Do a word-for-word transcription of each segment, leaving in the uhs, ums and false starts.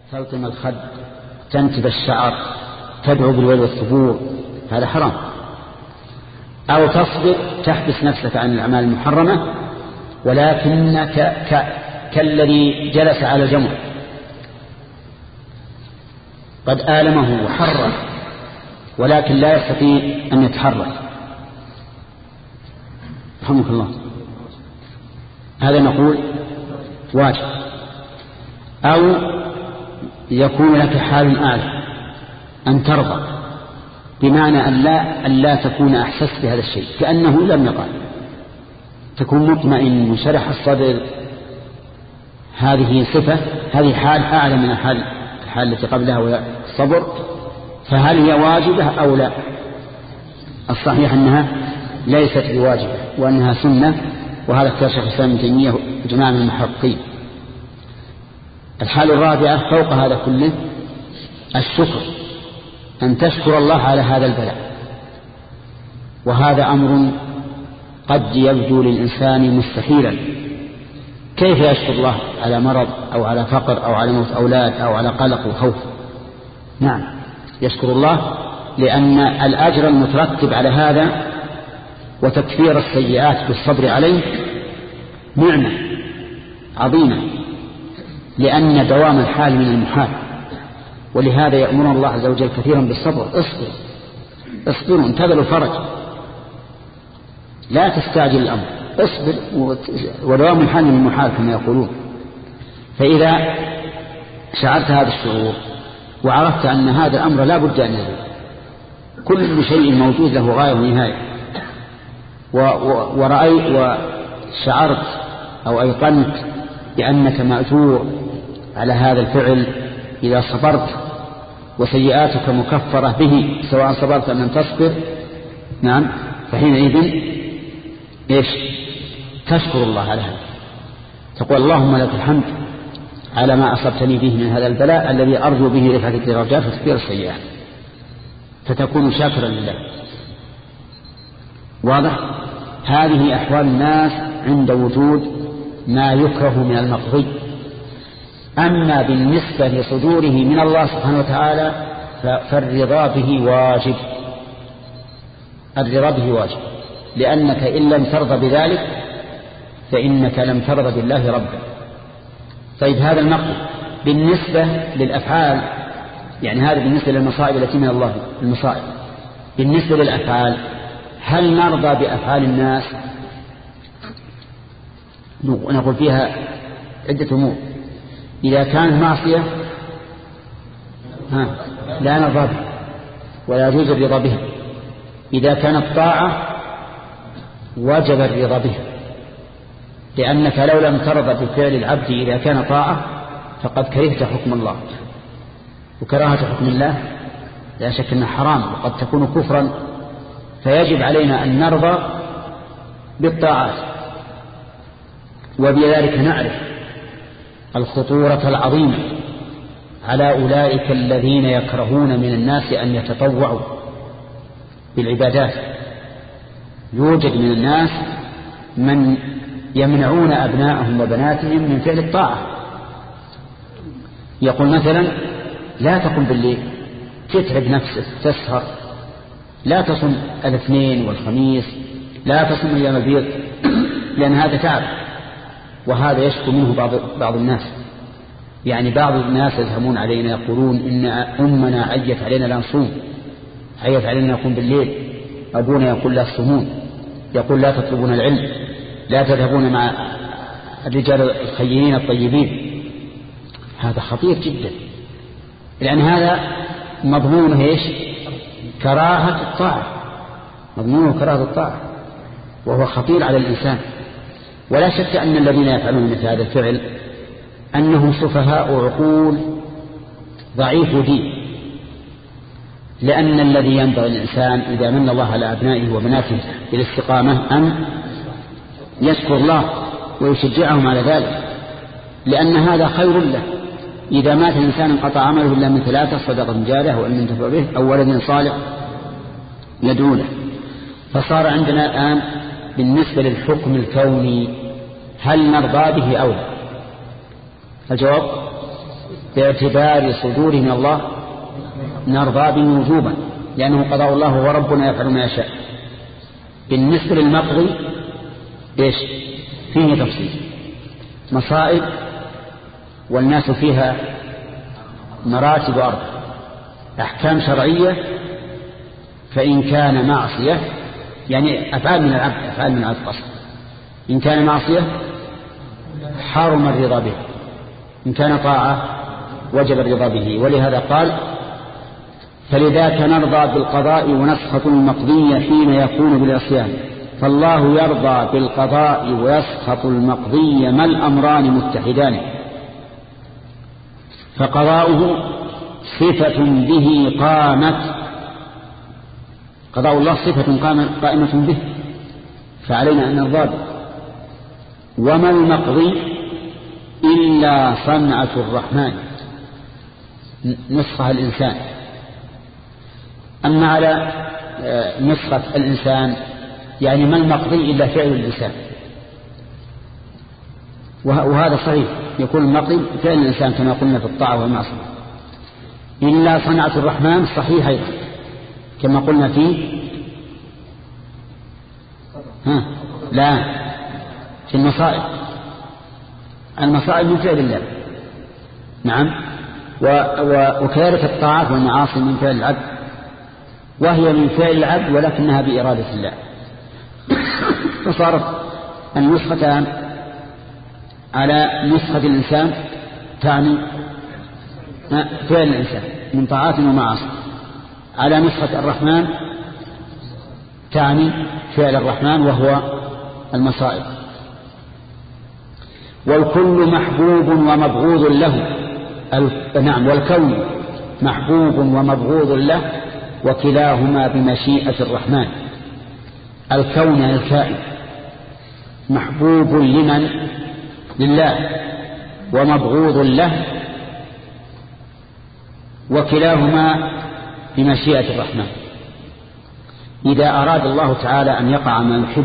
تلطم الخد، تنتب الشعر، تدعو بالويل والثبور، هذا حرام. أو تصبر تحبس نفسك عن الأعمال المحرمة، ولكنك ك... كالذي جلس على جمر قد آلمه وحرر ولكن لا يستطيع أن يتحرك، رحمك الله، هذا نقول واجب. أو يكون لك حال أعلى أن ترضى، بمعنى أن لا, أن لا تكون أحسست بهذا الشيء كأنه لم يقع، تكون مطمئن منشرح الصدر، هذه صفة، هذه حال أعلى من الحال الحال التي قبلها وهي الصبر. فهل هي واجبة أو لا؟ الصحيح أنها ليست بواجبة وأنها سنة، وهذا اختيار شيخ الإسلام ابن تيمية وجماعة من المحققين. الحال الرابعة فوق هذا كله الشكر، أن تشكر الله على هذا البلاء، وهذا أمر قد يبدو للإنسان مستحيلا. كيف يشكر الله على مرض أو على فقر أو على موت أولاد أو على قلق وخوف؟ نعم يشكر الله، لأن الأجر المترتب على هذا وتكفير السيئات بالصبر عليه نعمة عظيمة، لأن دوام الحال من المحال. ولهذا يأمرنا الله عز وجل كثيرا بالصبر. اصبر اصبروا انتظروا الفرج، لا تستعجل الأمر، اصبر، ودوام الحال من المحال كما يقولون. فإذا شعرت هذا الشعور وعرفت أن هذا الأمر لا بد أن يزول، كل شيء موجود له غاية ونهاية، ورأيت وشعرت أو أيقنت بأنك مأجور على هذا الفعل إذا صبرت، وسيئاتك مكفرة به سواء صبرت أم لم تصبر، نعم، فحينئذ إيش؟ تشكر الله على هذا، تقول اللهم لك الحمد على ما أصبتني به من هذا البلاء الذي أرجو به رفعة الدرجات وتكفير السيئات، فتكون شاكرا لله. واضح؟ هذه أحوال الناس عند وجود ما يكره من المقضي. أما بالنسبة لصدوره من الله سبحانه وتعالى فالرضا به واجب، الرضا به واجب، لأنك إن لم ترضى بذلك فإنك لم ترضى بالله ربا. طيب هذا النقل بالنسبة للأفعال، يعني هذا بالنسبة للمصائب التي من الله، المصائب. بالنسبة للأفعال هل نرضى بأفعال الناس؟ نقول فيها عدة أمور. إذا كانت معصية ها لا نرضى بها ولا يجوز الرضا بها. إذا كانت طاعة وجب الرضا بها، لأنك لو لم ترضى بفعل العبد إذا كان طاعة فقد كرهت حكم الله، وكراهة حكم الله لا شك أنها حرام وقد تكون كفرا، فيجب علينا أن نرضى بالطاعات. وبذلك نعرف الخطورة العظيمة على أولئك الذين يكرهون من الناس أن يتطوعوا بالعبادات. يوجد من الناس من يمنعون أبناءهم وبناتهم من فعل الطاعة، يقول مثلا لا تقم بالليل، تتعب نفسك، تسهر، لا تصم الاثنين والخميس، لا تصم أيام البيض، لأن هذا تعب. وهذا يشكو منه بعض, بعض الناس، يعني بعض الناس يزهمون علينا يقولون إن أمنا عيت علينا لا نصوم، عيت علينا نقوم بالليل، أبونا يقول لا تصومون، يقول لا تطلبون العلم، لا تذهبون مع الرجال الخيرين الطيبين. هذا خطير جدا، لأن هذا مضمونه إيش؟ كراهة الطاعة، مضمونه كراهة الطاعة، وهو خطير على الإنسان. ولا شك أن الذين يفعلون مثل هذا الفعل أنهم سفهاء عقول ضعيف دين، لأن الذي ينبغي للإنسان إذا من الله على أبنائه وبناته بالاستقامة أن يشكر الله ويشجعهم على ذلك، لأن هذا خير له. إذا مات الإنسان انقطع عمله إلا من ثلاثة: صدقة جارية أو علم ينتفع به أو ولد صالح يدعو له. فصار عندنا الآن بالنسبة للحكم الكوني هل نرضى به أو لا؟ الجواب باعتبار صدوره من الله نرضى به وجوبا، لأنه قضاء الله وربنا يفعل ما يشاء. بالنسبة للمقضي إيش فيه تفصيل، مصائب والناس فيها مراتب أرض، أحكام شرعية، فإن كان معصية يعني أفعال من العبد أفعال من العبد قصد، إن كان معصية حرم الرضا به، إن كان طاعة وجب الرضا به. ولهذا قال فلذاك نرضى بالقضاء ونسخط المقضي حين يكون بالعصيان، فالله يرضى بالقضاء ويسخط المقضي ما الأمران متحدان، فقضاؤه صفة به قامت، قضاء الله صفة قائمة به فعلينا أن نرضى به. وما المقضي إلا صنعة الرحمن نسخها الإنسان. أما على نسخة الإنسان يعني ما المقضي إلا فعل الإنسان، وهذا صحيح، يكون المقضي فعل الإنسان كما قلنا في الطاعة والمعصية. إلا صنعة الرحمن صحيح أيضا كما قلنا فيه ها لا في المصائب، المصائب من فعل الله نعم، وكذلك الطاعات والمعاصي من فعل العبد، وهي من فعل العبد ولكنها بإرادة الله. فصارت النسختان على نسخة الإنسان تعني فعل الإنسان من طاعات ومعاصي، على نسخة الرحمن تعني فعل الرحمن وهو المصائب. والكل محبوب ومبغوض له، نعم والكون محبوب ومبغوض له، وكلاهما بمشيئة الرحمن. الكون الكائن محبوب لمن؟ لله، ومبغوض له، وكلاهما بمشيئة الرحمن. إذا أراد الله تعالى أن يقع ما يحب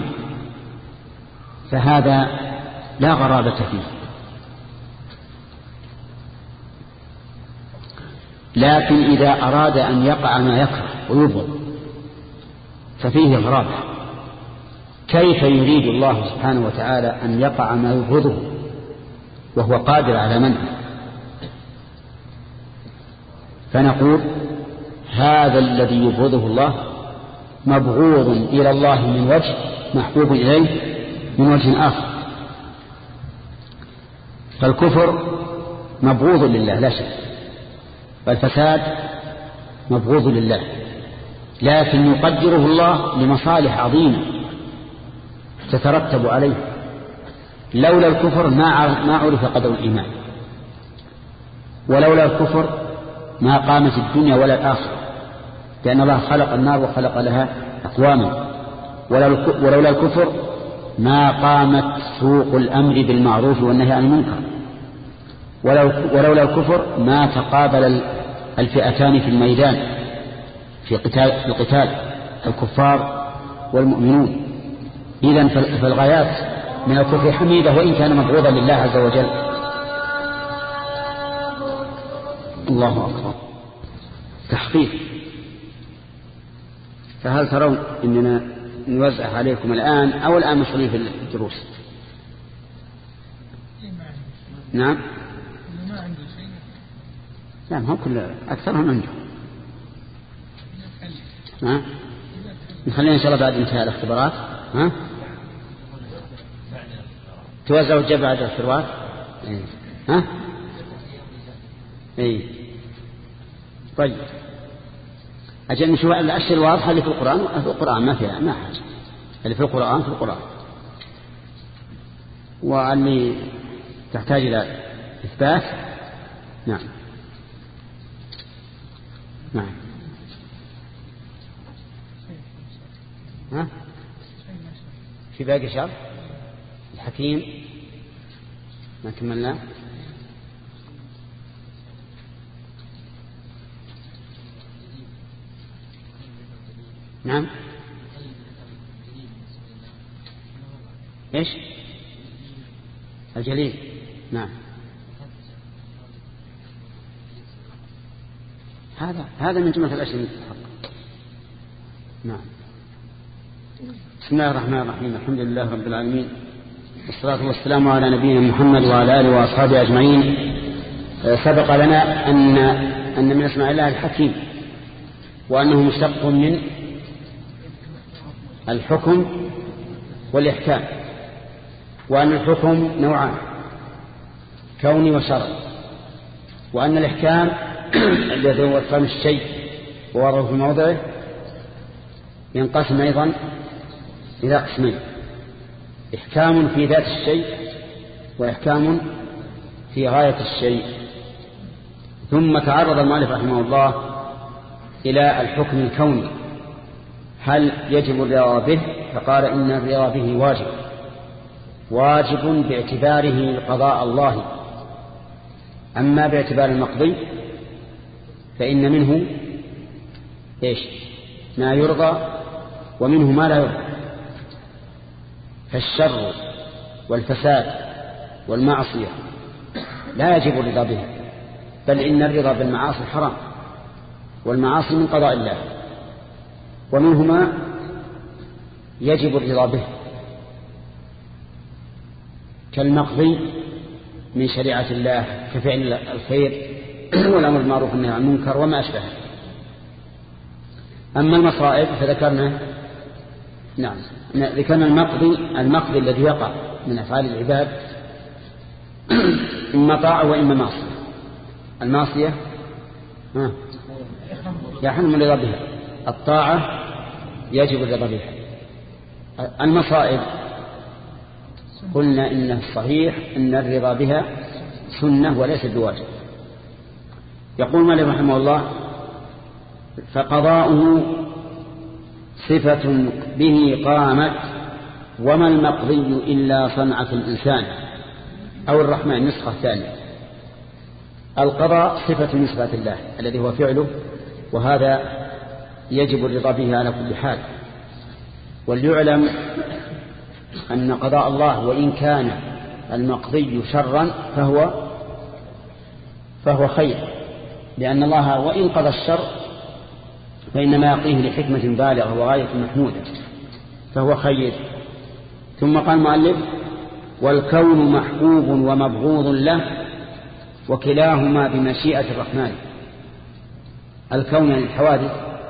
فهذا لا غرابة فيه، لكن إذا أراد أن يقع ما يكره ويبغض ففيه غرابة. كيف يريد الله سبحانه وتعالى أن يقع ما يبغضه وهو قادر على منعه؟ فنقول هذا الذي يبغضه الله مبغوض إلى الله من وجه، محبوب إليه من وجه آخر. فالكفر مبغوض لله لا شك، والفساد مبغوض لله، لكن يقدره الله لمصالح عظيمة تترتب عليه. لولا الكفر ما عرف قدر الإيمان، ولولا الكفر ما قامت الدنيا ولا الآخرة، لأن الله خلق النار وخلق لها أقواما. ولولا الكفر ما قامت سوق الأمر بالمعروف والنهي عن المنكر، ولولا الكفر ما تقابل الفئتان في الميدان في قتال في القتال الكفار والمؤمنون. إذن فالغايات من الكفر حميدة وإن كان مبغوضا لله عز وجل. الله أكبر. تحقيق. فهل ترون إننا نوزع عليكم الآن أو الآن مشغولين في الدروس؟ نعم لا هم كل أكثرهم عنده. ها نخلينا إن شاء الله بعد انتهاء الاختبارات ها توزعوا الجبع بعد الاختبارات. إيه. ها اي طيب أجل نشوف الأشياء الواضحة اللي في القرآن. في القرآن ما فيها ما حاجة، اللي في القرآن في القرآن، واللي تحتاج إلى إثبات نعم نعم ها في باقي شرط الحكيم ما كملنا. نعم ايش الجليل؟ نعم هذا هذا من جملة الأشياء المستحقة. نعم. بسم الله الرحمن الرحيم. الحمد لله رب العالمين، والصلاة والسلام على نبينا محمد وعلى آله وأصحابه أجمعين. سبق لنا أن أن من اسماء الله الحكيم، وأنه مشتق من الحكم والإحكام، وأن الحكم نوعان، كوني وشرعي، وأن الإحكام الذي هو إحكام الشيء ووضعه في موضعه ينقسم أيضا إلى قسمين: إحكام في ذات الشيء، وإحكام في غاية الشيء. ثم تعرض المؤلف رحمه الله إلى الحكم الكوني، هل يجب الرضا به؟ فقال إن الرضا به واجب، واجب باعتباره قضاء الله. أما باعتبار المقضي فإن منه إيش؟ ما يرضى ومنه ما لا يرضى. فالشر والفساد والمعصية لا يجب الرضا به، بل إن الرضا بالمعاصي حرام، والمعاصي من قضاء الله، ومنهما يجب الرضا به كالمقضي من شريعة الله كفعل الخير والأمر بالمعروف والنهي عن المنكر وما أشبه. أما المصائب فذكرنا نعم ذكرنا المقضي المقضي الذي يقع من أفعال العباد إما طاعة وإما معصية. المعصية يحرم الرضا بها، الطاعة يجب الرضا بها. المصائب قلنا إن الصحيح أن الرضا بها سنة وليس بواجب. يقول مالك رحمه الله: فقضاؤه صفة به قامت، وما المقضي إلا صنعة الإنسان. أو الرحمن نسخة ثانية. القضاء صفة من صفات الله الذي هو فعله، وهذا يجب الرضا به على كل حال. وليعلم أن قضاء الله وإن كان المقضي شرا فهو فهو خير، لأن الله وإن قضى الشر فإنما يقضيه لحكمة بالغة وغاية محمودة، فهو خير. ثم قال المؤلف: والكون محبوب ومبغوض له، وكلاهما بمشيئة الرحمن. الكون يعني الحوادث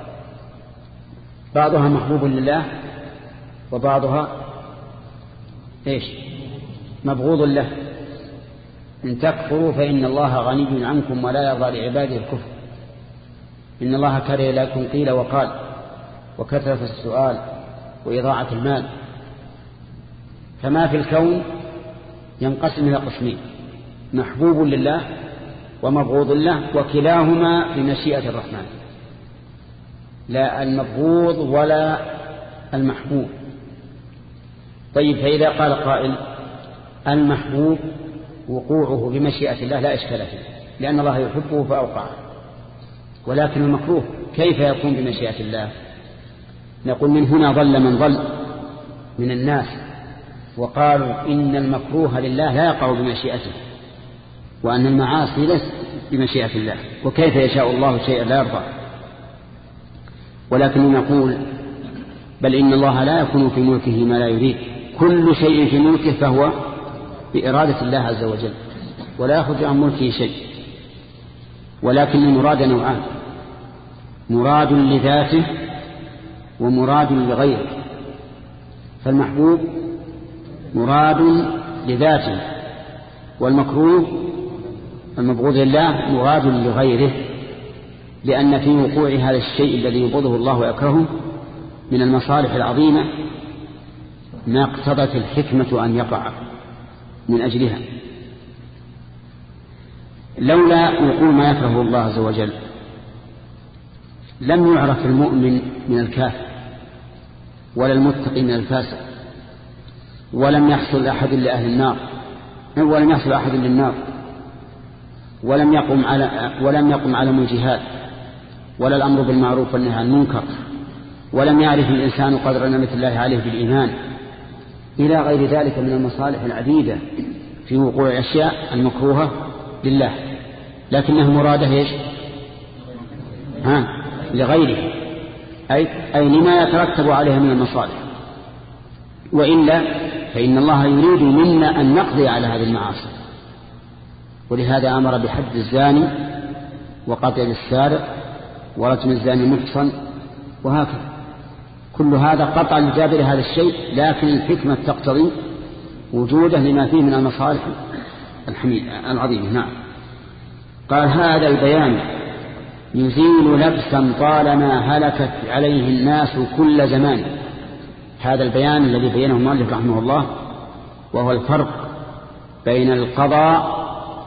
بعضها محبوب لله وبعضها إيش؟ مبغوض له. إن تكفروا فإن الله غني عنكم ولا يرضى لعباده الكفر. إن الله كره لكم قيل وقال وكثرة السؤال وإضاعة المال. فما في الكون ينقسم إلى قسمين: محبوب لله ومبغوض له، وكلاهما بمشيئة الرحمن، لا المبغوض ولا المحبوب. طيب، فإذا قال قائل: المحبوب وقوعه بمشيئة الله لا إشكال فيه، لأن الله يحبه فأوقعه. ولكن المكروه كيف يكون بمشيئة الله؟ نقول: من هنا ضل من ضل من الناس وقالوا إن المكروه لله لا يقع بمشيئته، وأن المعاصي ليست بمشيئة الله، وكيف يشاء الله شيئا لا يرضى. ولكن نقول: بل إن الله لا يكون في ملكه ما لا يريد. كل شيء في ملكه فهو بإرادة الله عز وجل، ولا يخرج عن ملكه شيء. ولكن المراد نوعان: مراد لذاته ومراد لغيره. فالمحبوب مراد لذاته، والمكروه المبغوض لله مراد لغيره، لأن في وقوع هذا الشيء الذي يبغضه الله ويكرهه من المصالح العظيمة ما اقتضت الحكمة أن يقع من أجلها. لولا وقوع ما يكره الله عز وجل لم يعرف المؤمن من الكافر، ولا المتقي من الفاسق، ولم يحصل أحد لأهل النار، ولم يحصل أحد للنار، ولم يقم على ولم يقم على الجهاد، ولا الأمر بالمعروف والنهي عن المنكر، ولم يعرف الإنسان قدر نعمة الله عليه بالإيمان، إلى غير ذلك من المصالح العديدة في وقوع أشياء المكروهة لله، لكنه مراده إيش؟ ها لغيره، أي, أي لما يترتب عليها من المصالح، وإلا فإن الله يريد منا أن نقضي على هذه المعاصي. ولهذا أمر بحد الزاني وقتل السارق ورجم الزاني محصن وهكذا. كل هذا قطع لجابر هذا الشيء، لكن الحكمة تقتضي وجوده لما فيه من المصالح العظيمة. نعم. قال هذا البيان يزيل لبسا طالما هلكت عليه الناس كل زمان. هذا البيان الذي بينه المؤلف رحمه الله، وهو الفرق بين القضاء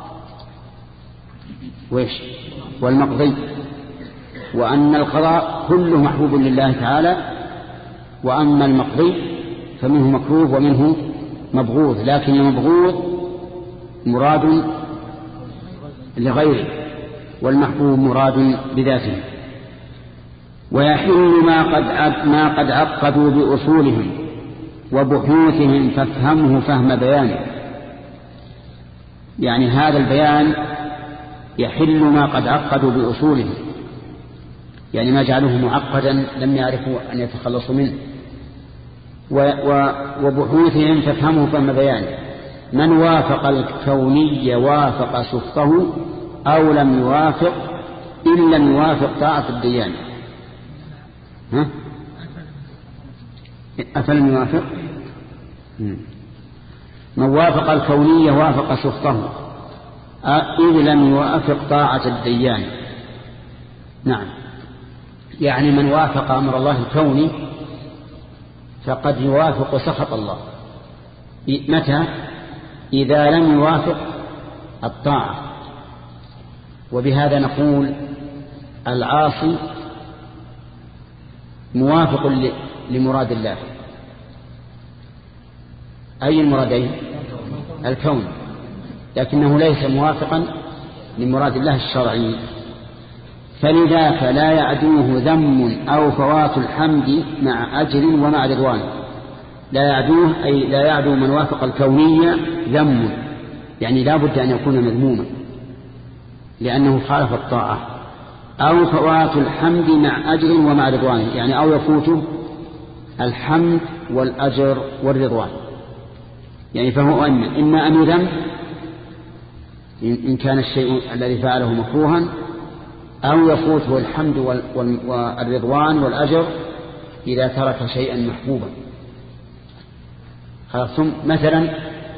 وإيش والمقضي، وأن القضاء كله محبوب لله تعالى، وأما المقضي فمنه مكروه ومنه مبغوض، لكن المبغوض مراد لغيره والمحبوب مراد بذاته. ويحل ما قد ما قد عقدوا بأصولهم وبحوثهم فافهمه فهم بيانه. يعني هذا البيان يحل ما قد عقدوا بأصولهم، يعني ما جعلوه معقدا لم يعرفوا أن يتخلصوا منه، وبحوثهم فافهمه فهم بيانه. من وافق الكوني وافق سفه أو لم يوافق إن لم يوافق طاعة الديان. ها؟ أفلم يوافق؟ من وافق الكوني وافق سفه إذ لم يوافق طاعة الديان. نعم. يعني من وافق أمر الله الكوني فقد يوافق سخط الله. متى؟ إذا لم يوافق الطاعة. وبهذا نقول العاصي موافق لمراد الله. أي المرادين؟ الكون، لكنه ليس موافقا لمراد الله الشرعي، فلذاك لا يعدوه ذم أو فوات الحمد مع أجر ومع رضوان. لا يعدوه أي لا يعدو من وافق الكونية ذم، يعني لا بد أن يكون مذموما لأنه خالف الطاعة، أو فوات الحمد مع أجر ومع رضوان، يعني أو يفوت الحمد والأجر والرضوان. يعني فهو أما, إما أن يذم إن كان الشيء الذي فعله مكروها، أو يفوته الحمد والرضوان والأجر إذا ترك شيئا محبوبا. ثم مثلا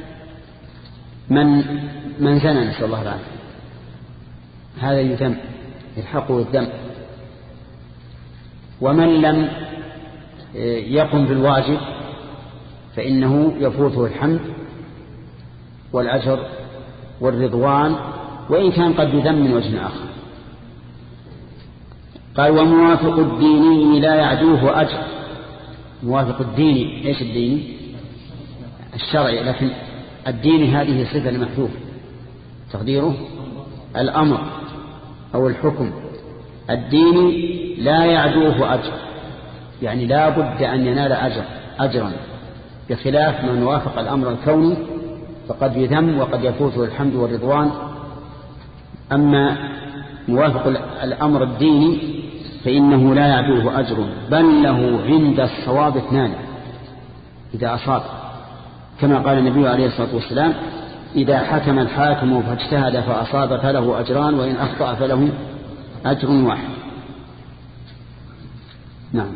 من من زنى نسأل الله العافية، هذا يذم يلحقه الذم. ومن لم يقم بالواجب فإنه يفوته الحمد والأجر والرضوان، وإن كان قد يذم من وجه آخر. قال وموافق الديني لا يعدوه أجر. موافق الديني، إيش الديني؟ الشرعي، لكن الدين هذه صفة لمحذوف تقديره الأمر أو الحكم. الدين لا يعدوه أجر، يعني لا بد أن ينال أجر أجرا، بخلاف من وافق الأمر الكوني فقد يذم وقد يفوته الحمد والرضوان. أما موافق الأمر الديني فإنه لا يعدوه أجر، بل له عند الصواب اثنان إذا أصاب، كما قال النبي عليه الصلاة والسلام إذا حكم الحاكم فاجتهد فأصاب فله أجران، وإن أخطأ فله أجر واحد. نعم.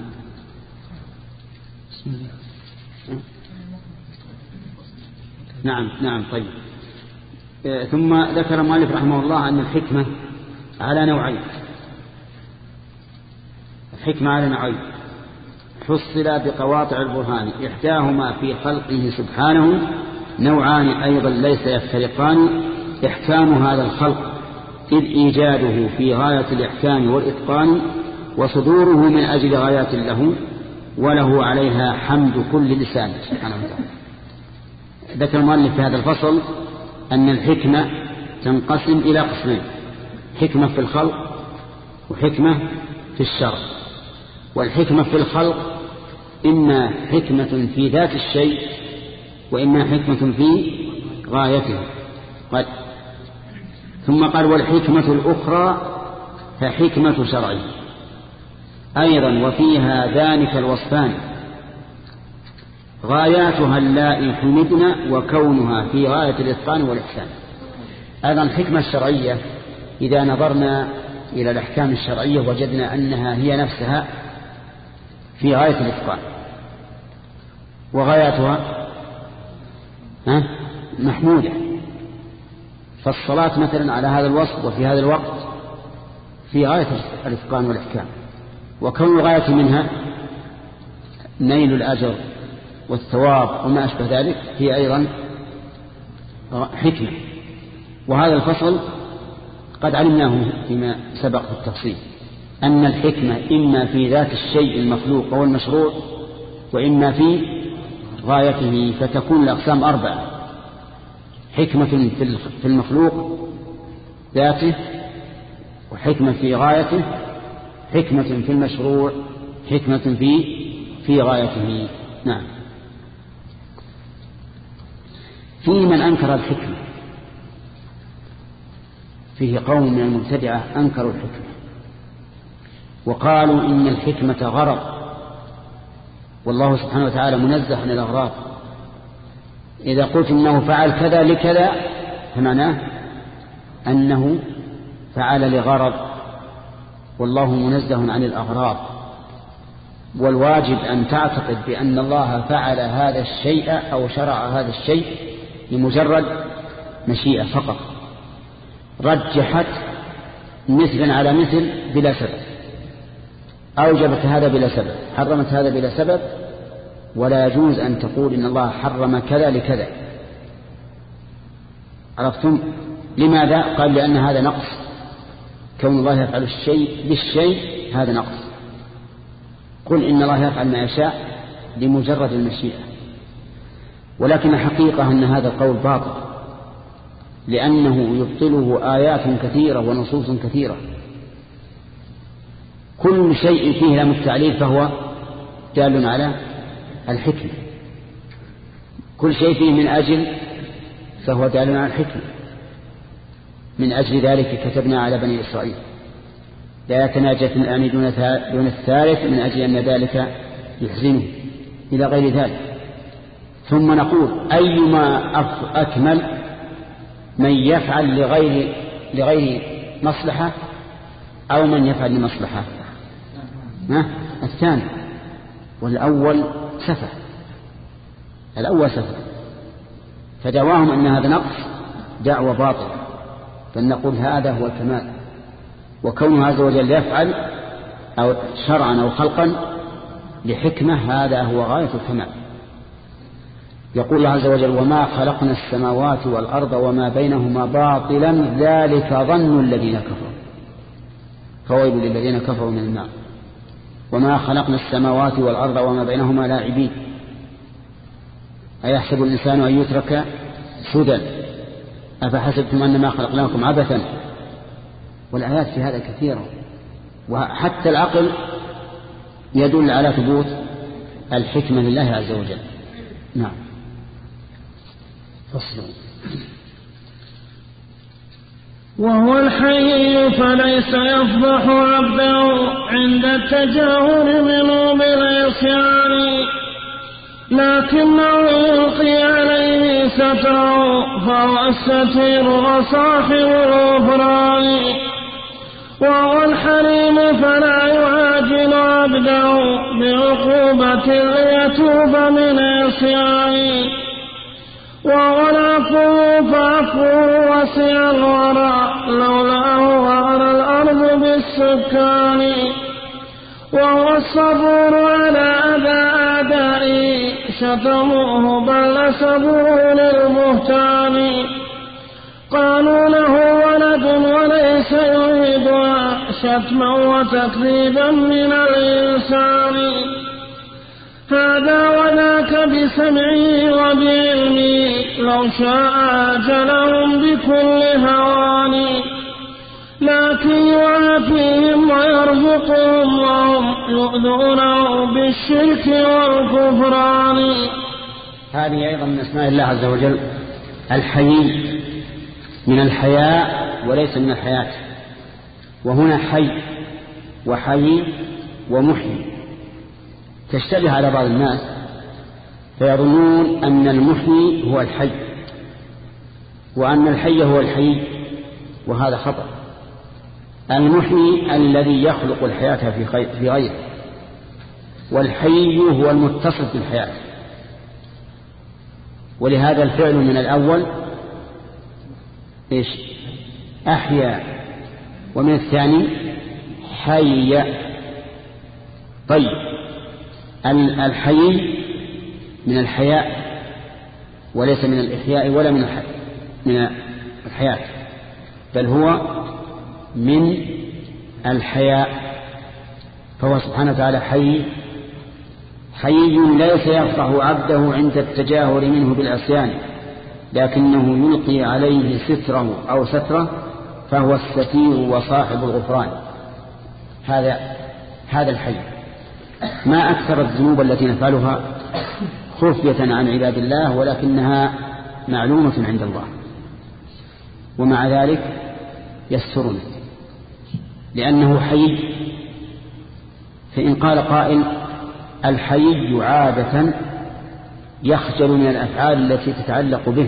نعم نعم طيب. ثم ذكر المؤلف رحمه الله أن الحكمة على نوعين. الحكمة على نوعين حصل بقواطع البرهان، إحداهما في خلقه سبحانه، نوعان أيضا ليس يفترقان. إحكام هذا الخلق إذ إيجاده في غاية الإحكام والإتقان، وصدوره من أجل غايات له، وله عليها حمد كل لسان سبحانه وتعالى. ذكر المؤلف في هذا الفصل أن الحكمة تنقسم إلى قسمين: حكمة في الخلق وحكمة في الشرع. والحكمة في الخلق إما حكمة في ذات الشيء وإما حكمة في غايته. ثم قال والحكمة الأخرى فحكمة شرعية. أيضا وفي هذان الوصفان غاياتها اللائي حمدنا وكونها في غاية الإتقان والإحسان. أيضا الحكمة الشرعية إذا نظرنا إلى الأحكام الشرعية وجدنا أنها هي نفسها في غاية الإتقان، وغاياتها محمودة. فالصلاة مثلا على هذا الوصف وفي هذا الوقت في غاية الإتقان والإحكام، وكون الغاية منها نيل الأجر والثواب وما أشبه ذلك هي أيضا حكمة. وهذا الفصل قد علمناه فيما سبق في التفصيل، أن الحكمة إما في ذات الشيء المخلوق أو المشروع، وإما في غايته، فتكون الأقسام أربعة: حكمة في المخلوق ذاته، وحكمة في غايته، حكمة في المشروع، حكمة في في غايته. نعم. في من أنكر الحكمة، فيه قوم من المبتدعة أنكروا الحكمة وقالوا إن الحكمة غرض، والله سبحانه وتعالى منزه عن الأغراض. إذا قلت إنه فعل كذا لكذا فمعناه أنه فعل لغرض، والله منزه عن الأغراض. والواجب أن تعتقد بأن الله فعل هذا الشيء أو شرع هذا الشيء لمجرد مشيئة فقط، رجحت مثلا على مثل بلا سبب، أوجبت هذا بلا سبب، حرمت هذا بلا سبب. ولا يجوز أن تقول إن الله حرم كذا لكذا. عرفتم؟ لماذا؟ قال لأن هذا نقص، كون الله يفعل الشيء بالشيء هذا نقص. قل إن الله يفعل ما يشاء لمجرد المشيئة. ولكن الحقيقة أن هذا القول باطل، لأنه يبطله آيات كثيرة ونصوص كثيرة. كل شيء فيه لام التعليل فهو دال على الحكمة، كل شيء فيه من أجل فهو دال على الحكمة. من أجل ذلك كتبنا على بني إسرائيل لا يتناجى الآن دون الثالث من أجل أن ذلك يحزنه إلى غير ذلك. ثم نقول أيما أكمل من يفعل لغير لغير مصلحة أو من يفعل لمصلحة؟ ها؟ الثاني. والأول سفه، الأول سفه. فدعواهم أن هذا نقص دعوة باطلة، فلنقول هذا هو الكمال. وكونه عز وجل يفعل أو شرعا أو خلقا لحكمة هذا هو غاية الكمال. يقول الله عز وجل: وما خلقنا السماوات والأرض وما بينهما باطلا ذلك ظن الذين كفروا فويل للذين كفروا من النار. وما خلقنا السماوات والأرض وما بينهما لاعبين أيحسب الإنسان أن يترك سدى أفحسبتم أنما خلقناكم عبثا. والآيات في هذا كثيرة، وحتى العقل يدل على ثبوت الحكمة لله عز وجل. نعم. فصل. وهو الحي فليس يفضح عبده عند التجاهل منه بالعصيان، لكنه يلقي عليه ستره فهو الستير وصاحب الغفران. وهو الحليم فلا يعاجل عبده بعقوبة ليتوب من عصيانه. وهو العفو فعفوه وسع الورى لولاه غار الأرض بالسكان. وهو الصبور على أذى أعدائه شتموه بل نسبوه للبهتان. قالوا له ولد وليس يريدها شتما وتكذيبا من الإنسان. هذا وذاك بسمعه وبعلمه لو شاء أجلهم بكل هوان. لكن يعافيهم ويرزقهم وهم يؤذونه بالشرك والكفران. هذه أيضا من أسماء الله عز وجل الحي، من الحياء وليس من الحياة. وهنا حي وحي ومحيي تشتبه على بعض الناس فيظنون أن المحيي هو الحي وأن الحي هو الحي، وهذا خطأ. المحيي الذي يخلق الحياة في غيره، والحي هو المتصف بالحياة. ولهذا الفعل من الأول إيش؟ أحيا، ومن الثاني حي. طيب الحي من الحياء وليس من الإحياء ولا من من الحياة، بل هو من الحياء، فهو سبحانه وتعالى حي حي ليس يفرح عبده عند التجاهر منه بالعصيان، لكنه يلقي عليه ستره أو ستره فهو الستير وصاحب الغفران. هذا هذا الحي. ما أكثر الذنوب التي نفعلها خفية عن عباد الله ولكنها معلومة عند الله، ومع ذلك يسترنا لأنه حي. فإن قال قائل الحي عادة يخجل من الأفعال التي تتعلق به،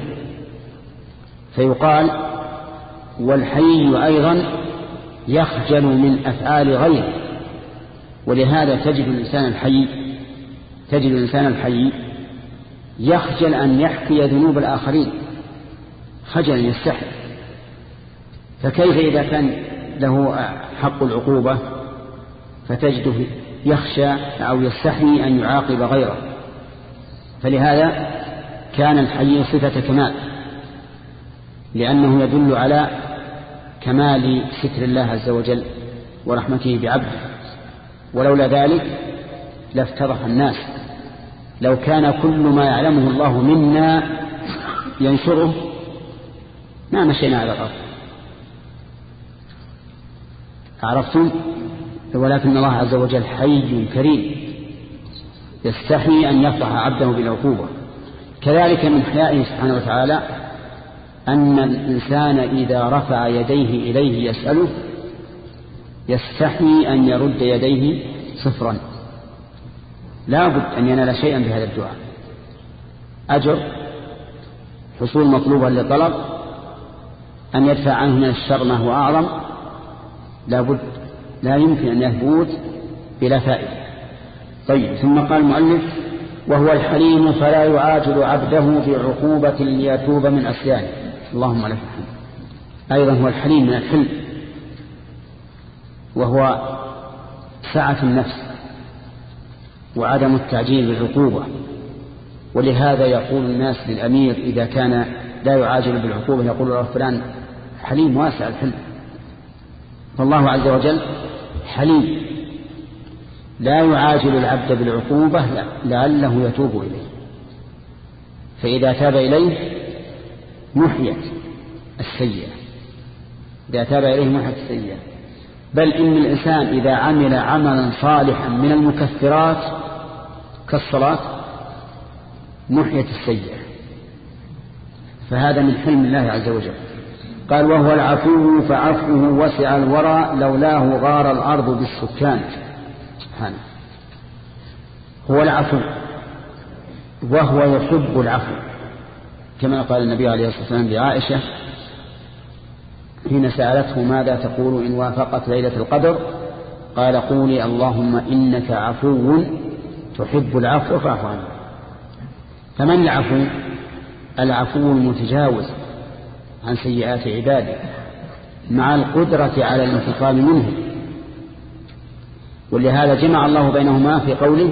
فيقال والحي أيضا يخجل من أفعال غيره. ولهذا تجد الإنسان الحي تجد الإنسان الحي يخجل أن يحكي ذنوب الآخرين، خجلا يستحي. فكيف إذا كان له حق العقوبة فتجده يخشى أو يستحي أن يعاقب غيره؟ فلهذا كان الحي صفة كمال، لأنه يدل على كمال ستر الله عز وجل ورحمته بعبده. ولولا ذلك لافتضح الناس. لو كان كل ما يعلمه الله منا ينشره ما مشينا على الأرض. عرفتم؟ ولكن الله عز وجل حي كريم يستحي أن يفضح عبده بالعقوبة. كذلك من حيائه سبحانه وتعالى أن الإنسان إذا رفع يديه إليه يسأله يستحي أن يرد يديه صفرا، لا بد أن ينال شيئا بهذا الدعاء، أجر، حصول مطلوبا لطلب، أن يدفع عنه من الشر ما هو أعظم، لا بد، لا يمكن أن يثبت بلا فائدة. طيب ثم قال المؤلف وهو الحليم فلا يعاجل عبده بعقوبة ليتوب من عصيانه. اللهم لك الحمد. أيضا هو الحليم من الحلم، وهو سعة النفس وعدم التعجيل بالعقوبة. ولهذا يقول الناس للأمير إذا كان لا يعاجل بالعقوبة يقول له فلان حليم واسع الحلم. فالله عز وجل حليم لا يعاجل العبد بالعقوبة لعله يتوب إليه، فإذا تاب إليه محيت السيئة، إذا تاب إليه محيت السيئة. بل إن الإنسان إذا عمل عملا صالحا من المكفرات كالصلاة محيت السيئة، فهذا من حلم الله عز وجل. قال وهو العفو فعفوه وسع الورى لولاه غار الأرض بالسكان. سبحانه. هو العفو وهو يحب العفو، كما قال النبي عليه الصلاة والسلام لعائشة حين سألته ماذا تقول إن وافقت ليلة القدر؟ قال قولي اللهم إنك عفو تحب العفو فاعف عنه. فمن العفو؟ العفو المتجاوز عن سيئات عباده مع القدرة على الانتقام منه. ولهذا جمع الله بينهما في قوله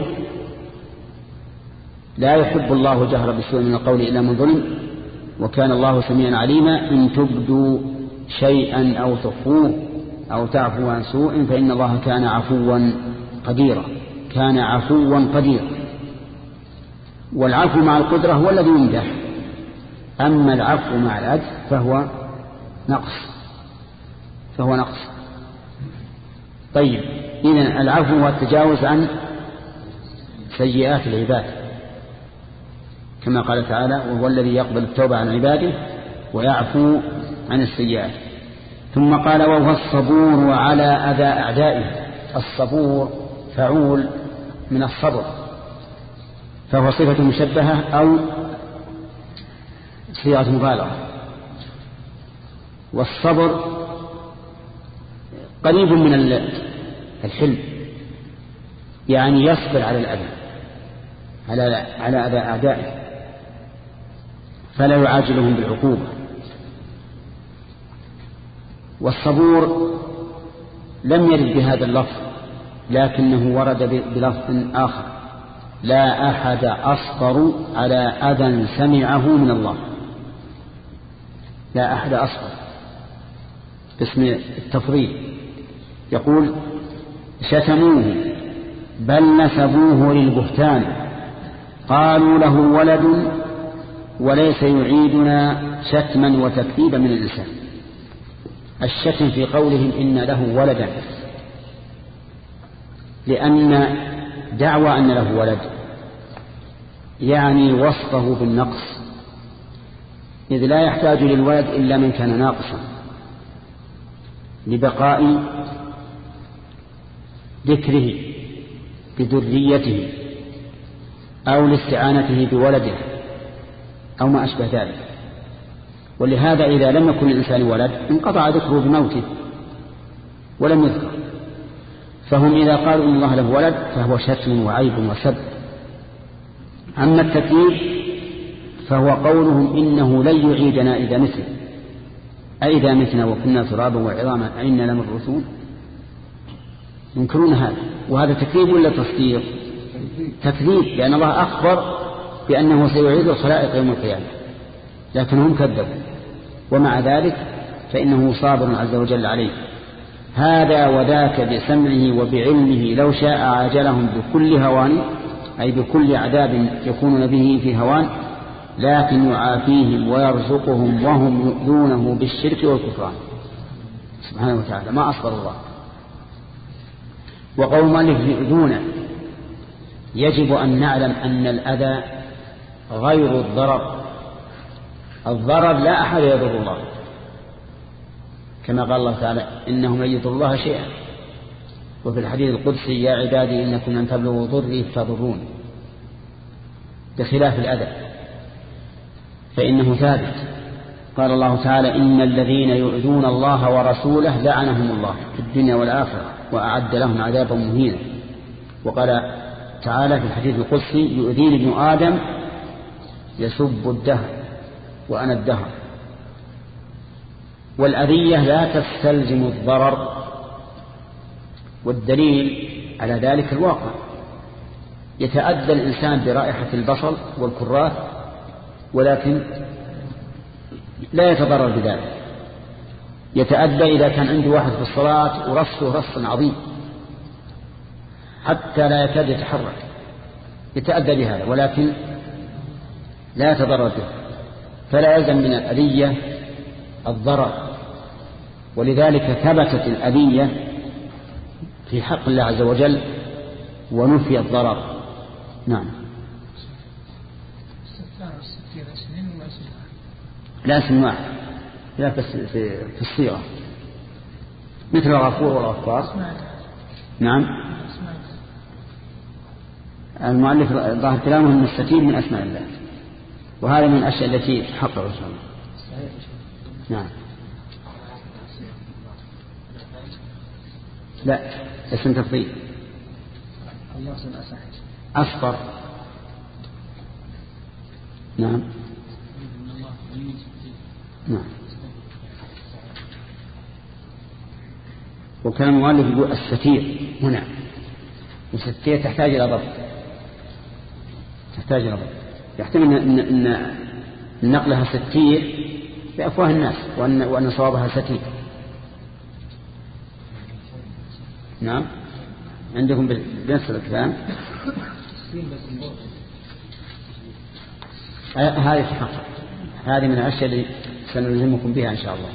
لا يحب الله جهر بالسوء من القول إلا من ظلم وكان الله سميعا عليما إن تبدوا شيئا أو تخفوه أو تعفو عن سوء فإن الله كان عفوا قديرا. كان عفوا قديرا. والعفو مع القدرة هو الذي يمدح، أما العفو مع العجز فهو نقص فهو نقص طيب إذن العفو هو التجاوز عن سيئات العباد كما قال تعالى وهو الذي يقبل التوبة عن عباده ويعفو عن السيئات. ثم قال وهو الصبور على أذى أعدائه. الصبور فعول من الصبر، فهو صفة مشبهة أو صيغة مبالغة. والصبر قريب من الحلم، يعني يصبر على الأذى على على أذى أعدائه فلا يعاجلهم بالعقوبة. والصبور لم يرد بهذا اللفظ، لكنه ورد بلفظ آخر: لا أحد أصبر على أذى سمعه من الله. لا أحد أصبر باسم التفضيل. يقول: شتموه بل نسبوه للبهتان، قالوا له ولد وليس يعيدنا شتما وتكذيبا من الإنسان. الشتم في قولهم إن له ولدا، لأن دعوى أن له ولد يعني وصفه بالنقص، إذ لا يحتاج للولد إلا من كان ناقصا لبقاء ذكره بذريته أو لاستعانته بولده أو ما أشبه ذلك. ولهذا إذا لم يكن الإنسان ولد انقطع ذكره بموته ولم يذكر. فهم إذا قالوا إن الله له ولد فهو شتم وعيب وسب. أما التكذيب فهو قولهم إنه لن يعيدنا إذا مثل أي إذا متنا وكنا ترابا وعظاما أئنا لمبعوثون. ينكرون هذا، وهذا تكذيب ولا تصديق؟ تكذيب، لأن الله أخبر بأنه سيعيد الخلائق يوم القيامة، لكنهم كذبوا. ومع ذلك فإنه صابر عز وجل عليه. هذا وذاك بسمعه وبعلمه لو شاء عاجلهم بكل هوان، أي بكل عذاب يكونون به في هوان، لكن يعافيهم ويرزقهم وهم يؤذونه بالشرك والكفران سبحانه وتعالى. ما أصبر الله. وقول مالك يؤذونه، يجب أن نعلم أن الأذى غير الضرر. الضرر لا أحد يضر الله، كما قال الله تعالى: إنهم لن يضروا الله شيئا. وفي الحديث القدسي: يا عبادي إنكم لن تبلغوا ضري فتضرون، بخلاف الأذى فإنه ثابت. قال الله تعالى: إن الذين يؤذون الله ورسوله لعنهم الله في الدنيا والآخرة وأعد لهم عذابا مهينا. وقال تعالى في الحديث القدسي: يؤذيني ابن آدم يسب الدهر وأنا الدهر. والأذية لا تستلزم الضرر، والدليل على ذلك الواقع. يتأذى الإنسان برائحة البصل والكراث ولكن لا يتضرر بذلك. يتأذى إذا كان عنده واحد في الصلاة ورصه رص عظيم حتى لا يكاد يتحرك، يتأذى بهذا ولكن لا يتضرر به. فلا يلزم من الأذية الضرر، ولذلك ثبتت الأذية في حق الله عز وجل ونفي الضرر. نعم. لا اسم واحد، لا بس في الصيغة مثل الغفور والغفار. نعم. المؤلف ظاهر كلامه أن الستير من أسماء الله، وهذا من الأشياء التي تحقق إن شاء الله. نعم. لا، اسم تفضيل. أصفر. نعم. نعم. وكان المؤلف يقول الستير هنا، والستير تحتاج إلى ضبط، تحتاج إلى ضبط. يحتمل أن, إن نقلها ستير بأفواه الناس وأن, وأن صوابها ستير. نعم. عندكم بنفس الكلام هذه تحقق. هذه من الأشياء اللي سنلزمكم بها إن شاء الله.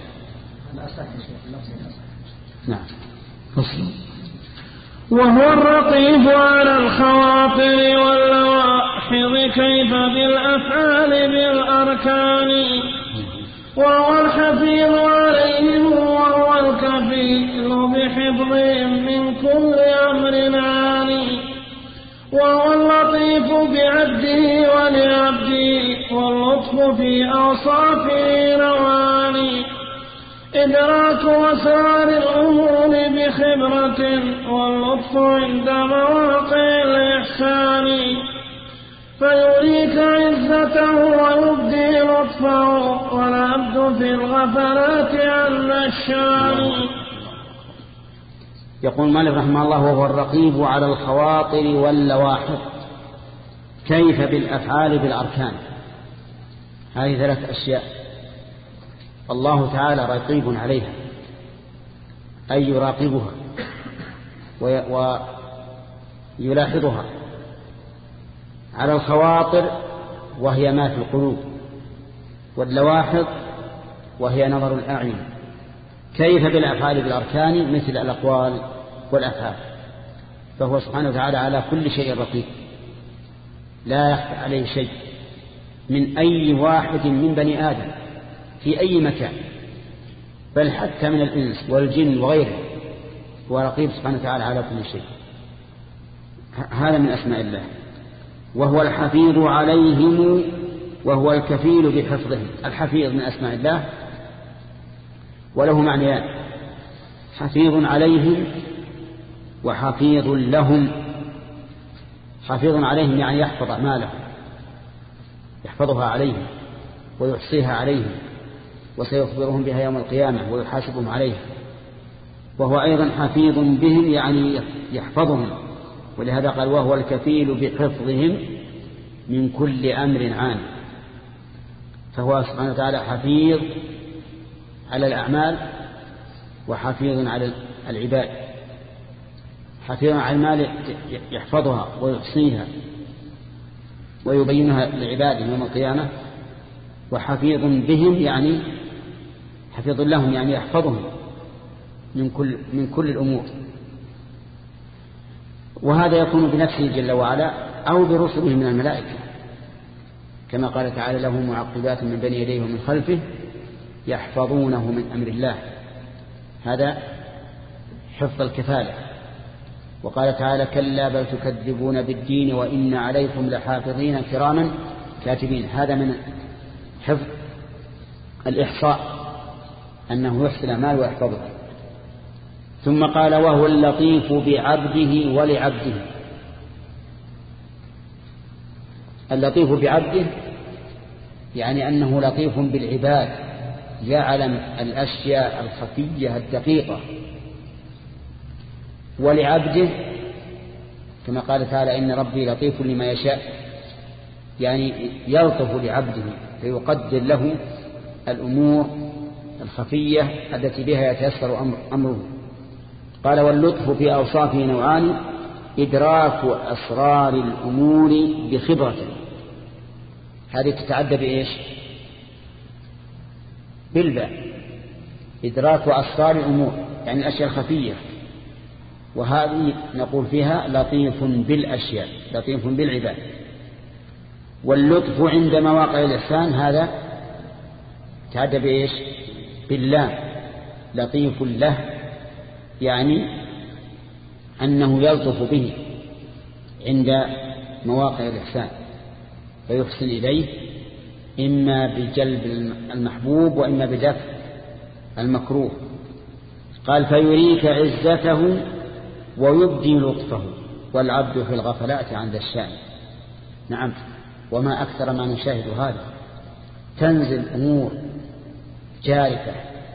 نعم. فصل. وهو الرقيب على الخواطر واللواحظ كيف بالأفعال بالأركان، وهو الحفيظ عليهم وهو الكفيل الكفيل بحفظهم من كل أمر عاني وهو اللطيف بعبده ولعبده واللطف في أوصافه نوعان إدراك أسرار الأمور بخبرة واللطف عند مواقع الإحسان فيريك عزته ويبدي لطفه والعبد في الغفلات عن الشان. يقول مالك رحمه الله وهو الرقيب على الخواطر واللواحظ كيف بالأفعال بالأركان. هذه ثلاث أشياء الله تعالى رقيب عليها أي يراقبها ويلاحظها. على الخواطر وهي ما في القلوب واللواحظ وهي نظر الأعين. كيف بالأفعال بالأركان مثل الأقوال والأفعال. فهو سبحانه وتعالى على كل شيء رقيب لا يخفى عليه شيء من أي واحد من بني آدم في أي مكان بل حتى من الإنس والجن وغيره هو رقيب سبحانه وتعالى على كل شيء. هذا من أسماء الله. وهو الحفيظ عليهم وهو الكفيل بحفظهم. الحفيظ من أسماء الله وله معنيان حفيظ عليهم وحفيظ لهم. حفيظ عليهم يعني يحفظ أعمالهم يحفظها عليهم ويحصيها عليهم وسيخبرهم بها يوم القيامة ويحاسبهم عليها. وهو أيضا حفيظ بهم يعني يحفظهم ولهذا قال وهو الكفيل بحفظهم من كل أمر عام. فهو سبحانه وتعالى حفيظ على الأعمال وحفيظ على العباد. حفيظ على المال يحفظها ويحصيها ويبينها لعباده يوم القيامة. وحفيظ بهم يعني حفيظ لهم يعني يحفظهم من كل من كل الأمور. وهذا يكون بنفسه جل وعلا أو برسله من الملائكة كما قال تعالى له معقبات من بين يديه ومن خلفه يحفظونه من أمر الله. هذا حفظ الكفالة. وقال تعالى كلا بل تكذبون بالدين وإن عليكم لحافظين كراما كاتبين. هذا من حفظ الإحصاء أنه يحصي الأعمال ويحفظها. ثم قال وهو اللطيف بعبده ولعبده. اللطيف بعبده يعني أنه لطيف بالعباد يعلم الأشياء الخفية الدقيقة. ولعبده كما قال تعالى إن ربي لطيف لما يشاء يعني يلطف لعبده فيقدر له الأمور الخفية التي بها يتيسر أمر أمره. قال واللطف في أوصافه نوعان إدراك أسرار الأمور بخبرة. هذه تتعدى بإيش؟ بالباء. إدراك أسرار الأمور يعني الأشياء الخفية. وهذه نقول فيها لطيف بالأشياء لطيف بالعباد. واللطف عند مواقع الإحسان هذا تعدى بإيش؟ بالله لطيف له يعني أنه يلطف به عند مواقع الإحسان فيحسن إليه إما بجلب المحبوب وإما بدفع المكروه. قال فيريك عزته ويبدي لطفه والعبد في الغفلات عند الشأن. نعم وما أكثر ما نشاهد هذا تنزل أمور جارفة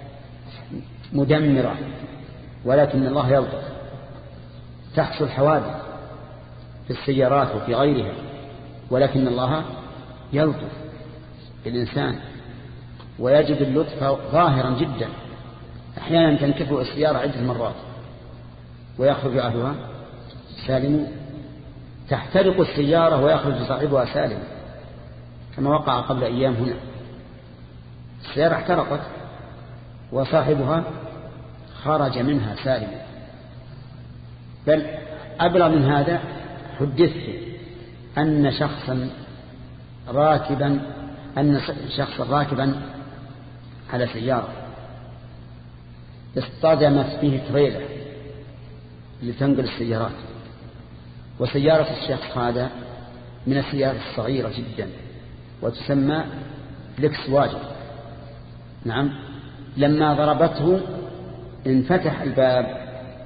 مدمرة ولكن الله يلطف. تحصل حوادث في السيارات وفي غيرها ولكن الله يلطف بالإنسان ويجد اللطف ظاهرا جدا. أحيانا تنكفئ السيارة عدة مرات ويخرج أهلها سالمون. تحترق السيارة ويخرج صاحبها سالم كما وقع قبل أيام هنا. السيارة احترقت وصاحبها خرج منها سالما. بل أبلغ من هذا حدثت أن شخصا راكبا أن شخصا راكبا على سيارة اصطدمت به تريلة لتنقل السيارات، وسيارة الشخص هذا من السيارات الصغيرة جدا وتسمى فليكس واجن. نعم. لما ضربته انفتح الباب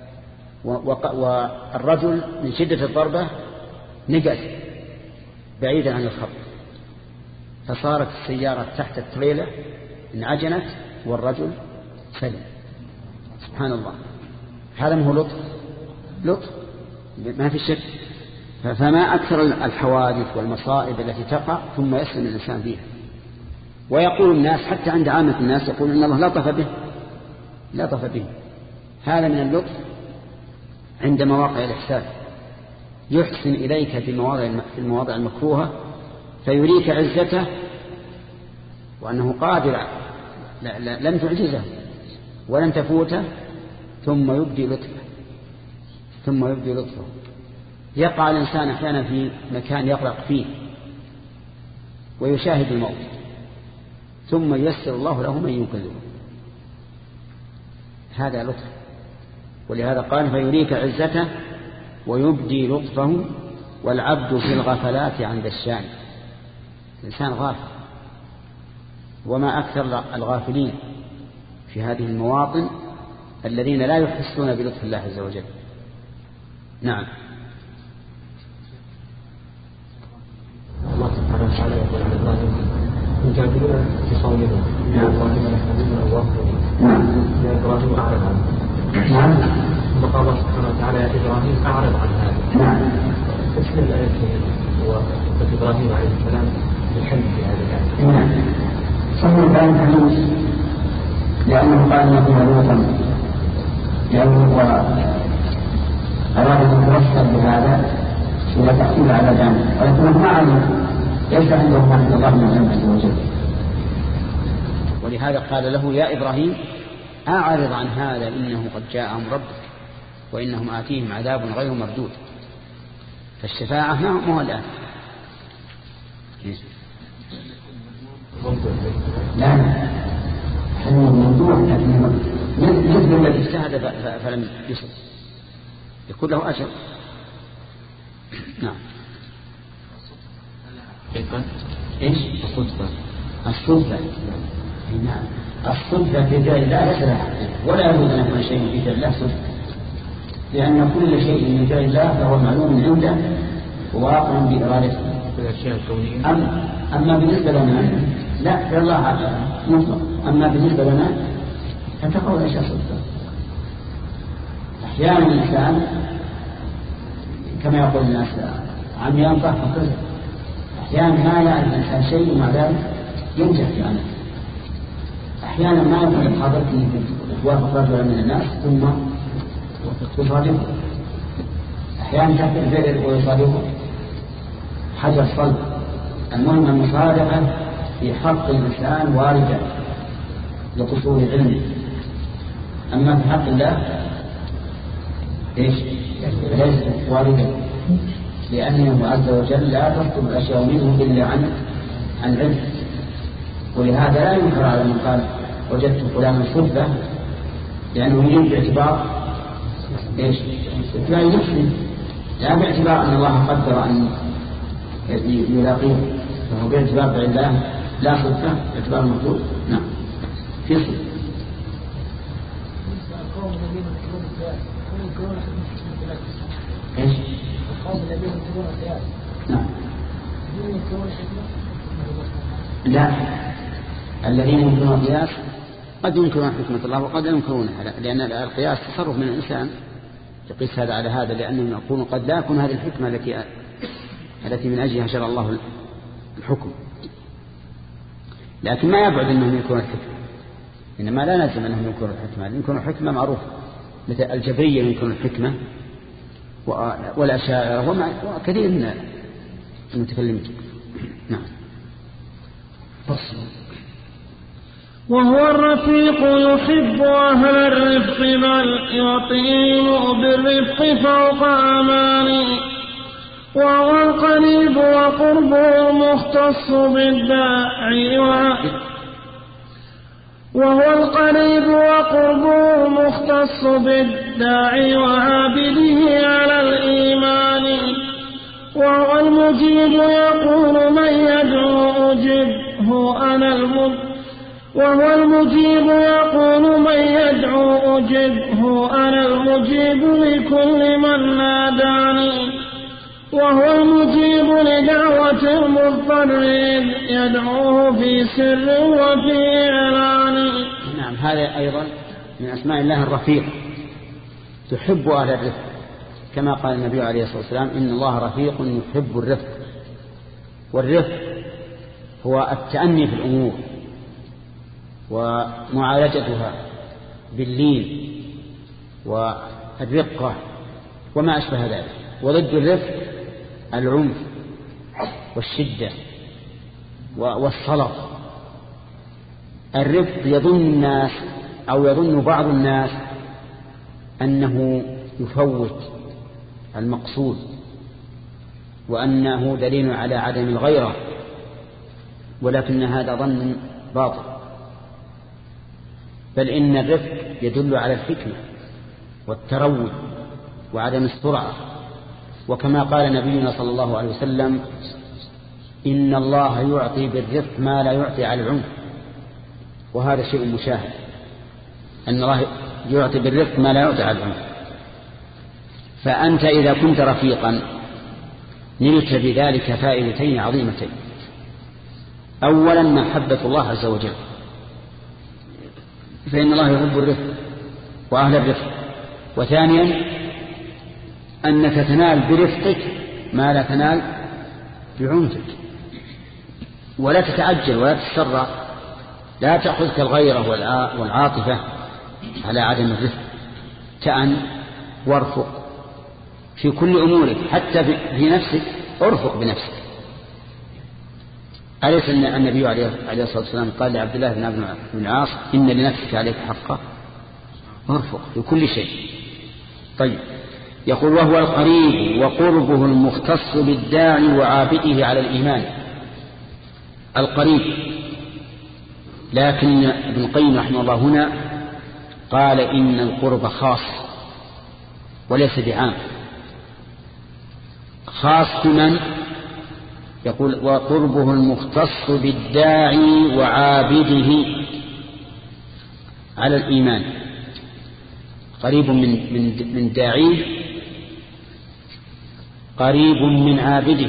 والرجل من شدة الضربة نقل بعيدا عن الخط، فصارت السيارة تحت التريلة انعجنت والرجل سلم. سبحان الله، هذا ما هو لطف؟ لطف ما في شك. فما أكثر الحوادث والمصائب التي تقع ثم يسلم الإنسان فيها. ويقول الناس حتى عند عامة الناس يقول إن الله لطف به، لطف به. هذا من اللطف عند مواقع الإحسان، يحسن إليك في المواضع المكروهة فيريك عزته وأنه قادر لم تعجزه ولم تفوته، ثم يبدي لطفه ثم يبدي لطفه. يقع الإنسان أحيانا في مكان يقلق فيه ويشاهد الموت، ثم ييسر الله له من ينقذه. هذا لطف. ولهذا قال فيريك عزته ويبدي لطفه، والعبد في الغفلات عند الشان. الإنسان غافل، وما أكثر الغافلين في هذه المواطن الذين لا يحسون بلطف الله عز وجل. نعم. الله سبحانه وتعالى يقول عن إبراهيم يجادلون في صومهم يا إبراهيم لحليم الله يا إبراهيم أعرض عنه. نعم. ثم قال الله سبحانه وتعالى يا إبراهيم أعرض عن هذا. نعم. تفسير الآية وقصة إبراهيم عليه السلام بالحلم في هذه الآية. نعم. سمى إبراهيم حليم لأنه قال إنه فيها لوطا، لأنه أراد أن يتوسل بهذا إلى تحصيل على جانب، ولكنه ما علم ليس عنده ما عند الله من علم عز وجل. ولهذا قال له يا إبراهيم أعرض عن هذا إنه قد جاء أمر ربك وإنهم آتيهم عذاب غير مردود. فالشفاعة ما هو الآن. لا حلم الموضوع مثل الذي اجتهد فلم يصل يكون له أجر. نعم. إيش الصدفة؟ الصدفة نعم. الصدفة في فعل الله ليس لها ولا يجوز أن يكون شيء في فعل الله صدفة، لأن كل شيء من فعل الله فهو معلوم عنده وواقع بإرادته. أم أما بالنسبة لنا لا فعل الله مطلق، أما بالنسبة لنا فتقع الأشياء صدفة. أحيانا الإنسان كما يقول الناس عميان ضعف كذا، أحيانا ما يعرف الإنسان شيء ومع ذلك ينجح في عمله. أحيانا ما يكون حاضرته توافق رجلا من الناس ثم تصادفه، أحيانا تحت الفعل ويصادفه حجر صلب. المهم المصادقة في حق الإنسان واردة لقصور علمه، أما في حق الله إيش ليست واردة، لأنه عز وجل لا تصدر الأشياء منه إلا عن عن علم. ولهذا لا ينكر على من قال وجدت فلانا صدفة، لأنه يجب باعتبار إيش لا يحسن، لا باعتبار أن الله قدر أن يلاقيه، فهو باعتبار بالله لا صدفة باعتبار المفروض. نعم. في صدفة. إيش؟ نعم. لا، الذين ينكرون القياس قد ينكرون حكمة الله وقد لا ينكرونها، لأن القياس تصرف من الإنسان يقيس هذا على هذا، لأنه يقول قد لا يكون هذه الحكمة التي التي من أجلها شرع الله الحكم، لكن ما يبعد أنهم ينكرون الحكمة، إنما لا لازم أنهم ينكرون الحكمة. ينكرون الحكمة معروف، مثل الجبرية ينكرون الحكمة والأشاعرة وكثير من المتكلمين. نعم. وهو الرفيق يحب أهل الرفق بل يطيل بالرفق فوق أماني، وهو القريب وقربه المختص بالداعي وهو القريب وقربه مختص بالداعي وعابده على الإيمان. وهو المجيب يقول من يدعو أجبه أنا المجيب وهو المجيب يقول من يدعو أجبه أنا المجيب لكل من ناداني. وهو المجيب لدعوة المضطر يدعوه في سر وفي إعلان. نعم، هذا أيضا من أسماء الله الرفيق، تحب أهل الرفق، كما قال النبي عليه الصلاة والسلام إن الله رفيق يحب الرفق. والرفق هو التأني في الأمور ومعالجتها باللين والرقة وما أشبه ذلك. وضد الرفق العنف والشدة والصلف. الرفق يظن الناس أو يظن بعض الناس أنه يفوت المقصود وأنه دليل على عدم الغيرة، ولكن هذا ظن باطل، بل إن الرفق يدل على الحكمة والتروي وعدم السرعة. وكما قال نبينا صلى الله عليه وسلم إن الله يعطي بالرفق ما لا يعطي على العنف، وهذا شيء مشاهد، أن الله يعطي بالرفق ما لا يعطي على العنف. فأنت إذا كنت رفيقا نلت بذلك فائدتين عظيمتين: أولا محبة الله عز وجل، فإن الله يحب الرفق وأهل الرفق. وثانيا أنك تنال برفقك ما لا تنال بعنفك، ولا تتعجل ولا تتسرع، لا تأخذك الغيرة والعاطفة على عدم الرفق. تأن وارفق في كل أمورك، حتى في نفسك ارفق بنفسك. أليس أن النبي عليه الصلاة والسلام قال لعبد الله بن العاص إن لنفسك عليك حقا، ارفق في كل شيء. طيب، يقول وهو القريب وقربه المختص بالداعي وعابده على الإيمان. القريب، لكن ابن القيم رحمه الله هنا قال إن القرب خاص وليس بعام. خاص من؟ يقول وقربه المختص بالداعي وعابده على الإيمان. قريب من من من داعيه، قريب من عابده.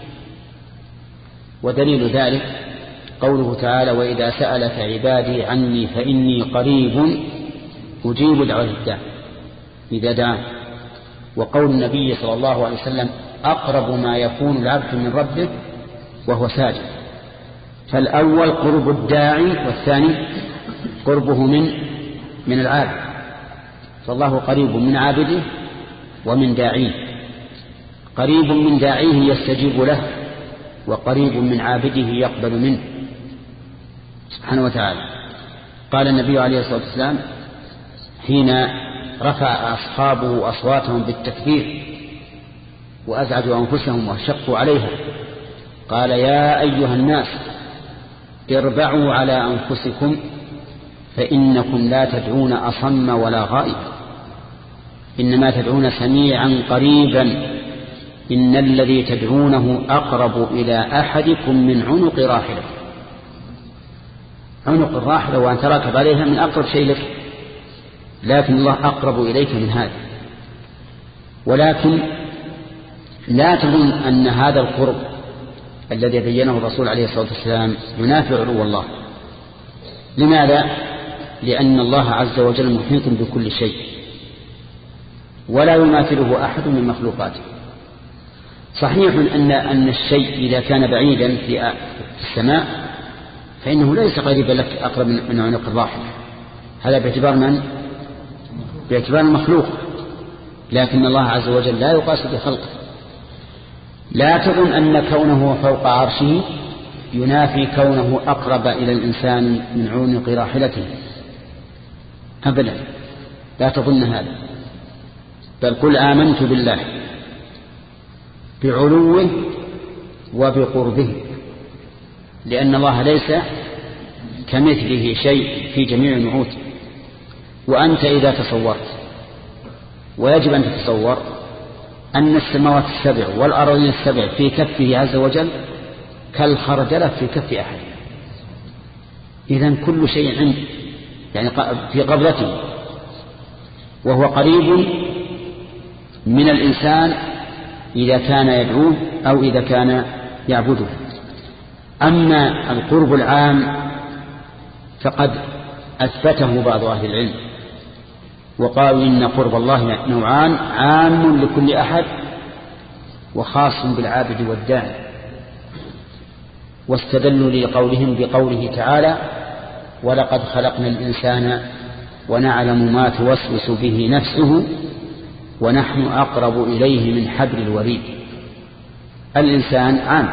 ودليل ذلك قوله تعالى وإذا سألك عبادي عني فإني قريب أجيب دعوة الداع إذا دعا. وقول النبي صلى الله عليه وسلم أقرب ما يكون العبد من ربه وهو ساجد. فالأول قرب الداعي، والثاني قربه من من العابد. فالله قريب من عابده ومن داعيه. قريب من داعيه يستجيب له، وقريب من عابده يقبل منه سبحانه وتعالى. قال النبي عليه الصلاة والسلام حين رفع أصحابه أصواتهم بالتكبير وأزعجوا أنفسهم وشقوا عليها، قال يا أيها الناس اربعوا على أنفسكم فإنكم لا تدعون أصم ولا غائب، إنما تدعون سميعا قريبا، إن الذي تدعونه أقرب إلى أحدكم من عنق راحلة. عنق الراحلة وأن تركب عليها من أقرب شيء لك، لكن الله أقرب إليك من هذا. ولكن لا تظن أن هذا القرب الذي بينه الرسول عليه الصلاة والسلام ينافي علو الله. لماذا؟ لأن الله عز وجل محيط بكل شيء ولا يماثله أحد من مخلوقاته. صحيح أن أن الشيء إذا كان بعيدا في السماء فإنه ليس قريبا لك أقرب من عنق الراحل، هذا باعتبار من؟ باعتبار المخلوق، لكن الله عز وجل لا يقاس بخلقه. لا تظن أن كونه فوق عرشه ينافي كونه أقرب إلى الإنسان من عنق راحلته أبدا، لا تظن هذا. بل قل آمنت بالله بعلوه وبقربه، لأن الله ليس كمثله شيء في جميع النعوت. وأنت إذا تصورت، ويجب أن تتصور أن السماوات السبع والأراضين السبع في كفه عز وجل كالخردلة في كف أحد، إذن كل شيء عنده يعني في قبضته، وهو قريب من الإنسان إذا كان يدعوه أو إذا كان يعبده. أما القرب العام فقد أثبته بعض أهل العلم وقالوا إن قرب الله نوعان، عام لكل أحد وخاص بالعابد والداعي، واستدلوا لقولهم بقوله تعالى ولقد خلقنا الإنسان ونعلم ما توسوس به نفسه ونحن أقرب إليه من حبل الوريد. الإنسان عام،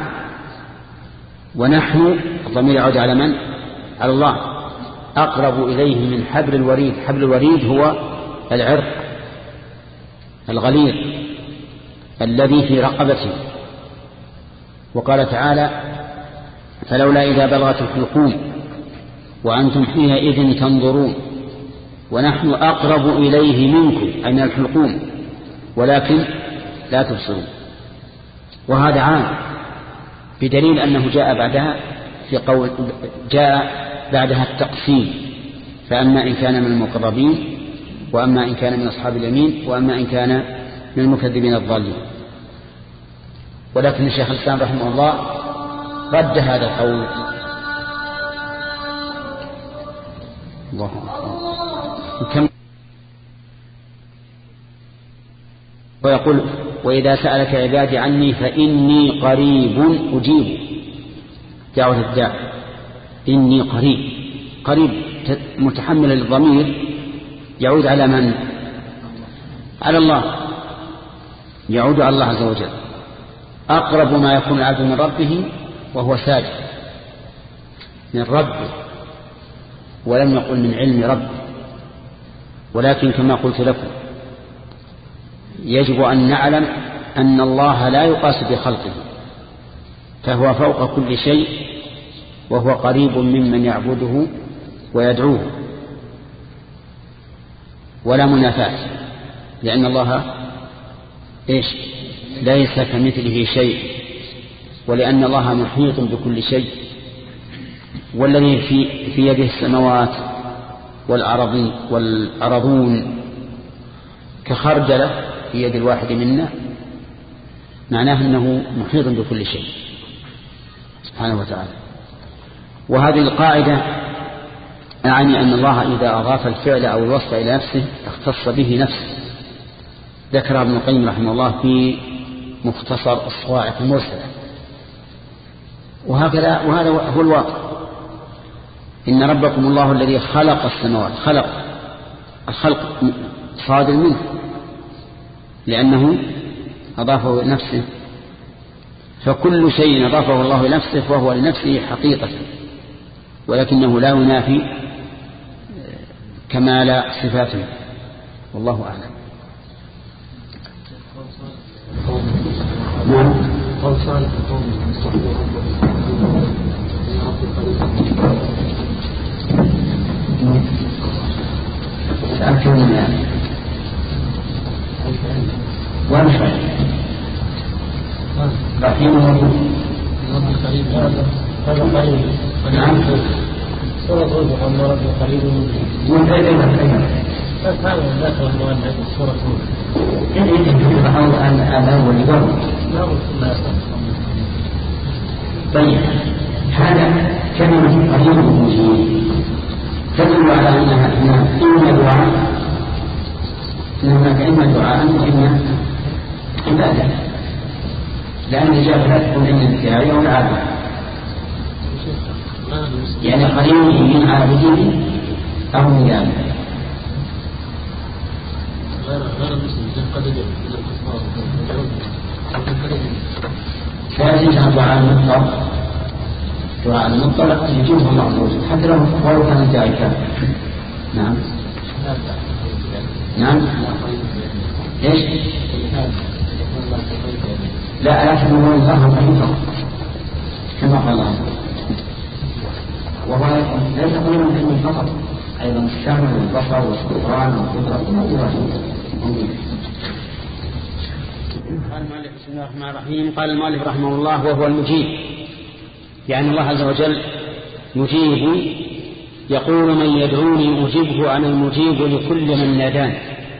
ونحن الضمير يعود على من؟ على الله، أقرب إليه من حبل الوريد. حبل الوريد هو العرق الغليظ الذي في رقبته. وقال تعالى فلولا إذا بلغت الحلقوم وأنتم حينئذ تنظرون ونحن أقرب إليه منكم، أي من الحلقوم، ولكن لا تبصرون. وهذا عام بدليل أنه جاء بعدها في قول جاء بعدها التقسيم، فأما إن كان من المقربين، وأما إن كان من أصحاب اليمين، وأما إن كان من المكذبين الضالين. ولكن الشيخ الإسلام رحمه الله رد هذا القول. الله أكبر. ويقول وإذا سألك عبادي عني فإني قريب أجيب دعوة الداع. إني قريب، قريب متحمل للضمير يعود على من؟ على الله، يعود على الله عز وجل. أقرب ما يكون العبد من ربه وهو ساجد، من ربه، ولم يقل من علم ربه. ولكن كما قلت لكم يجب أن نعلم أن الله لا يقاس بخلقه، فهو فوق كل شيء، وهو قريب ممن يعبده ويدعوه، ولا منافاة، لأن الله إيش؟ ليس كمثله شيء، ولأن الله محيط بكل شيء. والذي في, في يده السماوات والأرض والأرضون كخردلة في يد الواحد منا، معناه أنه محيط بكل شيء سبحانه وتعالى. وهذه القاعدة أعني أن الله إذا أضاف الفعل أو الوصف إلى نفسه اختص به نفسه، ذكر ابن القيم رحمه الله في مختصر الصواعق المرسلة. وهكذا وهذا هو الواقع. إن ربكم الله الذي خلق السماوات، خلق، الخلق صادر منه لأنه أضافه لنفسه، فكل شيء أضافه الله لنفسه فهو لنفسه حقيقة، ولكنه لا ينافي كمال صفاته، والله أعلم. نعم. قول صالح قوم مستحيل سألت من الآن وانفع رحيم رب قريب هذا قريب. نعم. سورة هود أن رب قريب وانفع أيضا هذا داخل المؤلف سورة هود. إن أنت تفعل أن هذا هو الجواب. لا لا طيب هذا كلمة قريب مجيب تدل على أنها إما دعاء، إنها إما دعاء وإما عبادة، لأن الإجابة لا تكون إلا الداعية والعابد، يعني قريب من عابدين أو من عابد. غير المسلم قد يجب إلى الكفار فيجب أن دعاء المطلق، دعاء المطلق يجوز الله عز وجل حتى لو ولو كان الداعي كافر. نعم. نعم. ايش؟ لا لا تقول الله قريب كما قال الله، وهو ليس قولا علمي فقط، أيضا السمع والبصر والسلطان والقدرة موجودة. قال المؤلف بسم الله الرحمن الرحيم. قال المؤلف رحمه الله وهو المجيب، يعني الله عز وجل مجيب، يقول من يدعوني أجيبه أنا المجيب لكل من ناداني.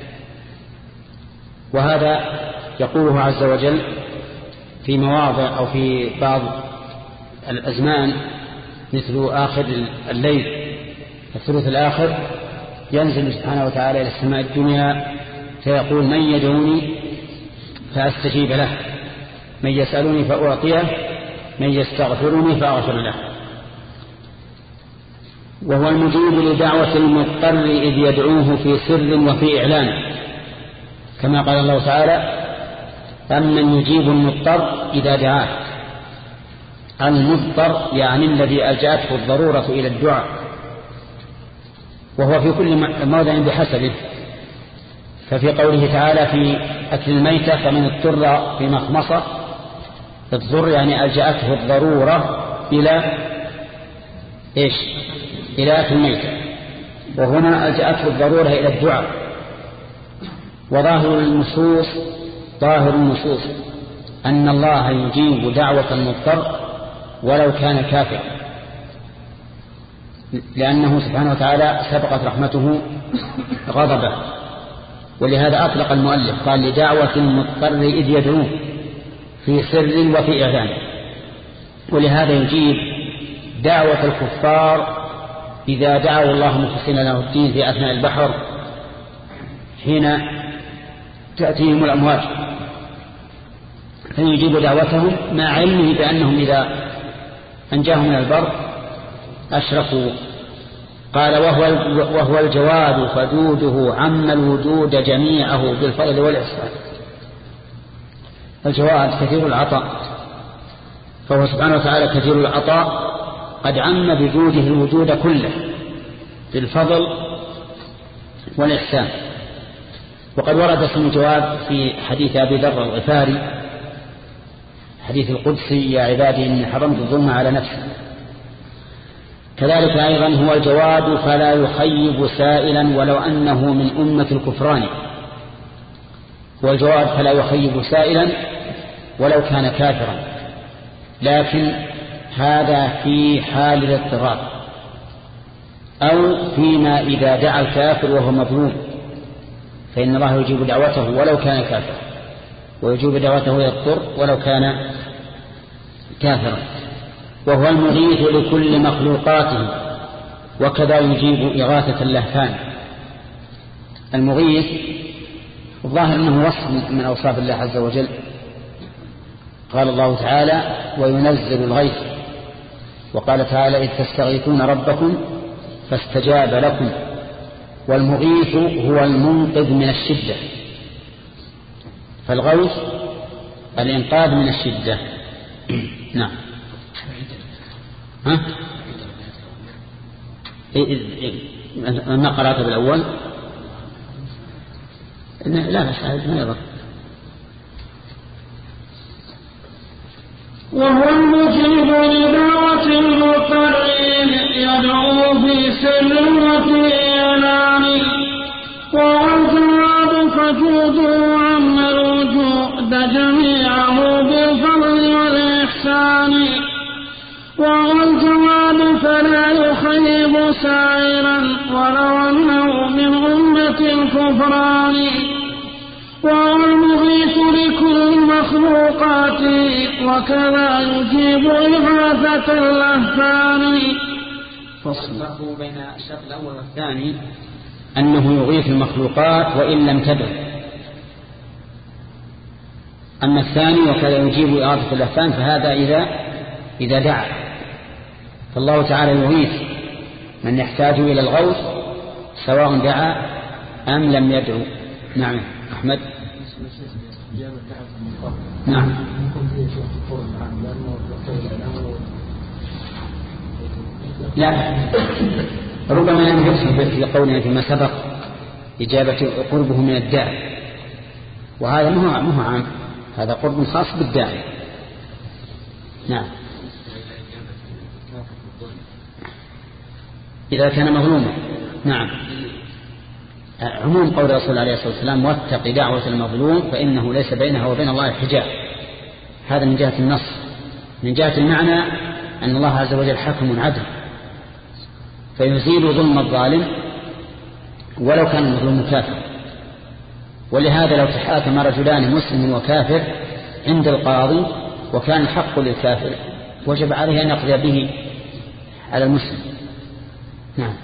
وهذا يقوله عز وجل في مواضع أو في بعض الأزمان، مثل آخر الليل الثلث الآخر ينزل سبحانه وتعالى إلى السماء الدنيا فيقول من يدعوني فأستجيب له، من يسألني فأعطيه، من يستغفرني فأغفر له. وهو المجيب لدعوة المضطر إذ يدعوه في سر وفي إعلان، كما قال الله تعالى أمن يجيب المضطر إذا دعاه. المضطر يعني الذي ألجأته الضرورة إلى الدعاء، وهو في كل موضع بحسبه. ففي قوله تعالى في أكل الميتة فمن اضطر في مخمصة، اضطر يعني ألجأته الضرورة إلى إيش؟ إلى أكل الميتة، وهنا ألجأته الضرورة إلى الدعاء. وظاهر النصوص ظاهر النصوص أن الله يجيب دعوة المضطر ولو كان كافرا، لأنه سبحانه وتعالى سبقت رحمته غضبه، ولهذا أطلق المؤلف قال لدعوة المضطر إذ يدعوه في سر وفي إعلان. ولهذا يجيب دعوة الكفار إذا دعوا الله مخلصين له الدين في أثناء البحر حين تأتيهم الأمواج، فيجيب دعوتهم مع علمه بأنهم إذا أنجاهم من البر أشركوا. قال وهو, وهو الجواد فدوده عم الوجود جميعه بالفضل والإحسان. الجواد كثير العطاء، فهو سبحانه وتعالى كثير العطاء قد عم بجوده الوجود كله بالفضل والإحسان. وقد ورد اسم الجواد في حديث أبي ذر الغفاري حديث القدسي يا عبادي إني حرمت الظلم على نفسي. كذلك أيضا هو الجواد فلا يخيب سائلا ولو أنه من أمة الكفران. هو الجواد فلا يخيب سائلا ولو كان كافرا، لكن هذا في حال الاضطرار أو فيما إذا دعا الكافر وهو مظلوم، فإن الله يجيب دعوته ولو كان كافرا، ويجيب دعوته يضطر ولو كان كافرا. وهو المغيث لكل مخلوقاته، وكذا يجيب إغاثة اللهفان. المغيث الظاهر أنه وصف من أوصاف الله عز وجل. قال الله تعالى وينزل الغيث، وقال تعالى إذ تستغيثون ربكم فاستجاب لكم. والمغيث هو المنقذ من الشدة، فالغوث الإنقاذ من الشدة. نعم. ها؟ أنا قرأت بالأول لا بس ما يضر. وهو المجيب لدعوة المضطرين يدعو في سر وفي إعلان. وهو الجواد فجوده عم الوجود جميعه بالفضل والإحسان. وهو الجواد فلا يخيب سائرا ولو أنه من أمة الكفران. وهو المغيث لكل مخلوقاته، وكذا يجيب إغاثة اللهفان. فصله بين الشرط الأول والثاني أنه يغيث المخلوقات وإن لم تدع. أما الثاني وكذا يجيب إغاثة اللهفان فهذا إذا إذا دعا. فالله تعالى يغيث من يحتاج إلى الغوث سواء دعا أم لم يدعو. نعم أحمد. نعم. لا ربما لم يحصل في قولنا فيما سبق إجابة قربه من الداعي، وهذا مو عام، هذا قرب خاص بالداعي. نعم. إذا كان مظلوما. نعم. عموم قول الرسول عليه الصلاة والسلام واتق دعوة المظلوم فإنه ليس بينها وبين الله حجاب، هذا من جهة النص. من جهة المعنى أن الله عز وجل حكم عدل فيزيل ظلم الظالم ولو كان المظلوم كافر. ولهذا لو تحاكم رجلان مسلم وكافر عند القاضي وكان الحق للكافر وجب عليه أن يقضي به على المسلم. نعم.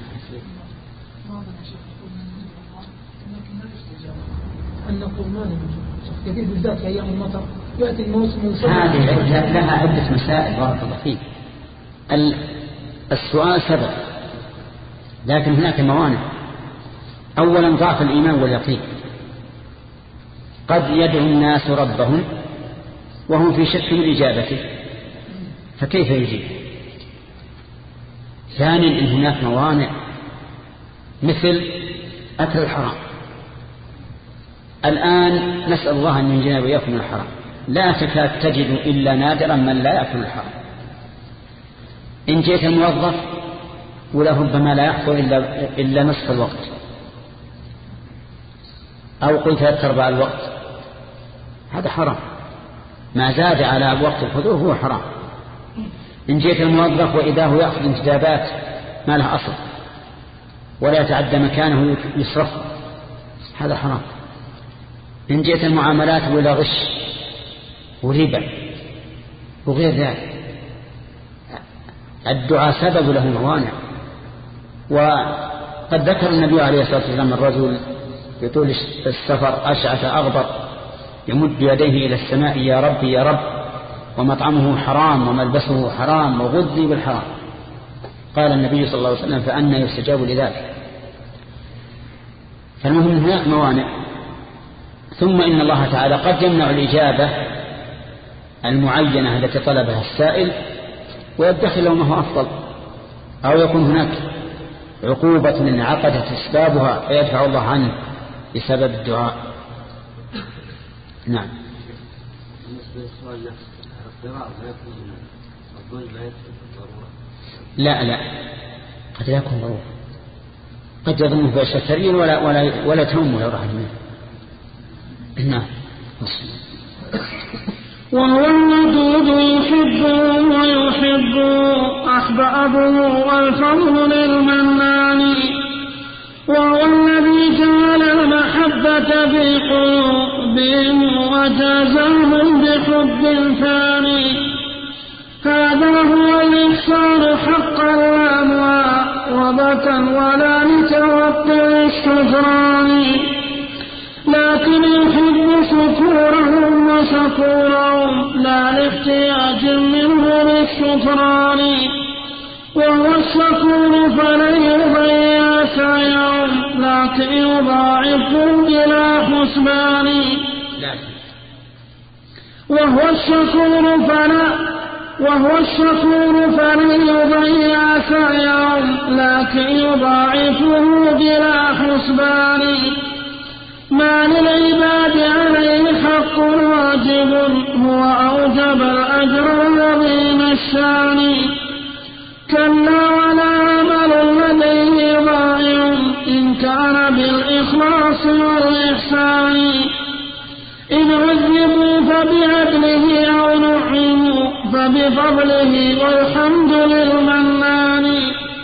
أن نقول ما كثير بالذات في أيام المطر يأتي الموسم هذه لها عدة مسائل بارك الله فيك. السؤال سبب، لكن هناك موانع. أولا ضعف الإيمان واليقين، قد يدعو الناس ربهم وهم في شك من إجابته فكيف يجيب؟ ثانيا إن هناك موانع مثل أكل الحرام. الآن نسأل الله أن ينجينا وإياكم من الحرام، لا تكاد تجد إلا نادرا من لا يأكل الحرام. إن جئت الموظف ولربما لا يحصل إلا, إلا نصف الوقت أو قل ثلاث أرباع الوقت، هذا حرام. ما زاد على وقت الحضور هو حرام. إن جئت الموظف وإذا هو يأخذ انتدابات ما لها أصل ولا يتعدى مكانه يصرف، هذا حرام. إن جئت المعاملات ولا غش وربا وغير ذلك، الدعاء سبب له موانع. وقد ذكر النبي عليه الصلاة والسلام الرجل يطول السفر أشعث أغبر يمد يديه إلى السماء يا رب يا رب ومطعمه حرام وملبسه حرام وغذي بالحرام. قال النبي صلى الله عليه وسلم فأنى يستجاب لذلك. فالمهم هناك موانع. ثم إن الله تعالى قد يمنع الإجابة المعينة التي طلبها السائل ويدخل له ما هو أفضل، أو يكون هناك عقوبة انعقدت أسبابها فيدفع الله عنه بسبب الدعاء. نعم. لا لا قد لا يكون ضرورة، قد يظنه بشكرين ولا ولا ولا تهم لو راح منه. نعم. وهو الودود يحبهم ويحب أحبابه والفضل للمنان، وهو الذي جعل المحبة في قلوبهم وجازهم بحب ثاني. هذا هو الإحسان حقا لا معوضة ولا لتوقع الشكران، لكن يحب شكورهم وشكورهم لا لاحتياج منه للشكران. وهو الشكور فلن يضيع سعيهم لكن يضاعفهم بلا حسبان. وهو الشكور فلا وهو الشكور فلن يضيع سعيهم لكن يضاعفه بلا حسبان. ما للعباد عليه حق واجب هو أوجب الأجر العظيم الشان. كلا ولا عمل لديه ضائع إن كان بالإخلاص والإحسان. إن عذبوا فبعدله أو نعموا فبفضله والحمد للمنان.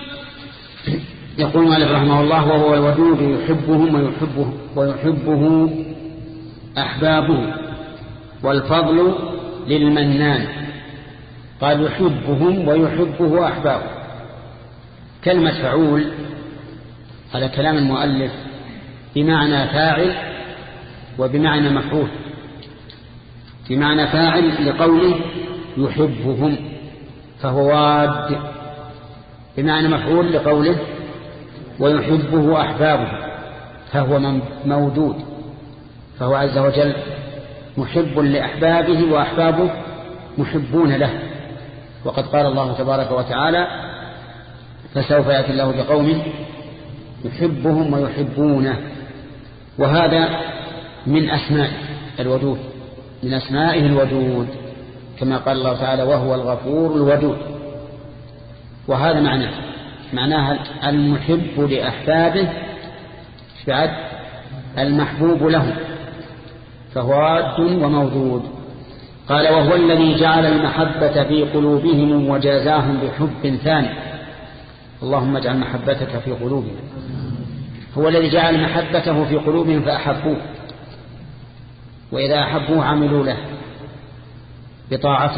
يقول مالك رحمه الله وهو الودود يحبهم ويحبه, ويحبه أحبابه والفضل للمنان. قال يحبهم ويحبه أحبابه. كلمة فعول على كلام المؤلف بمعنى فاعل وبمعنى مفعول. بمعنى فاعل لقوله يحبهم فهو واد، بمعنى مفعول لقوله ويحبه أحبابه فهو مودود، فهو عز وجل محب لأحبابه وأحبابه محبون له. وقد قال الله تبارك وتعالى فسوف يأتي الله بقوم يحبهم ويحبونه. وهذا من أسماء الودود، من أسمائه الودود كما قال الله تعالى وهو الغفور الودود. وهذا معناه معناها المحب لأحبابه بعد المحبوب لهم، فهو راد وموجود. قال وهو الذي جعل المحبة في قلوبهم وجازاهم بحب ثاني. اللهم اجعل محبتك في قلوبنا. هو الذي جعل محبته في قلوبهم فأحبوه، وإذا أحبوه عملوا له بطاعته،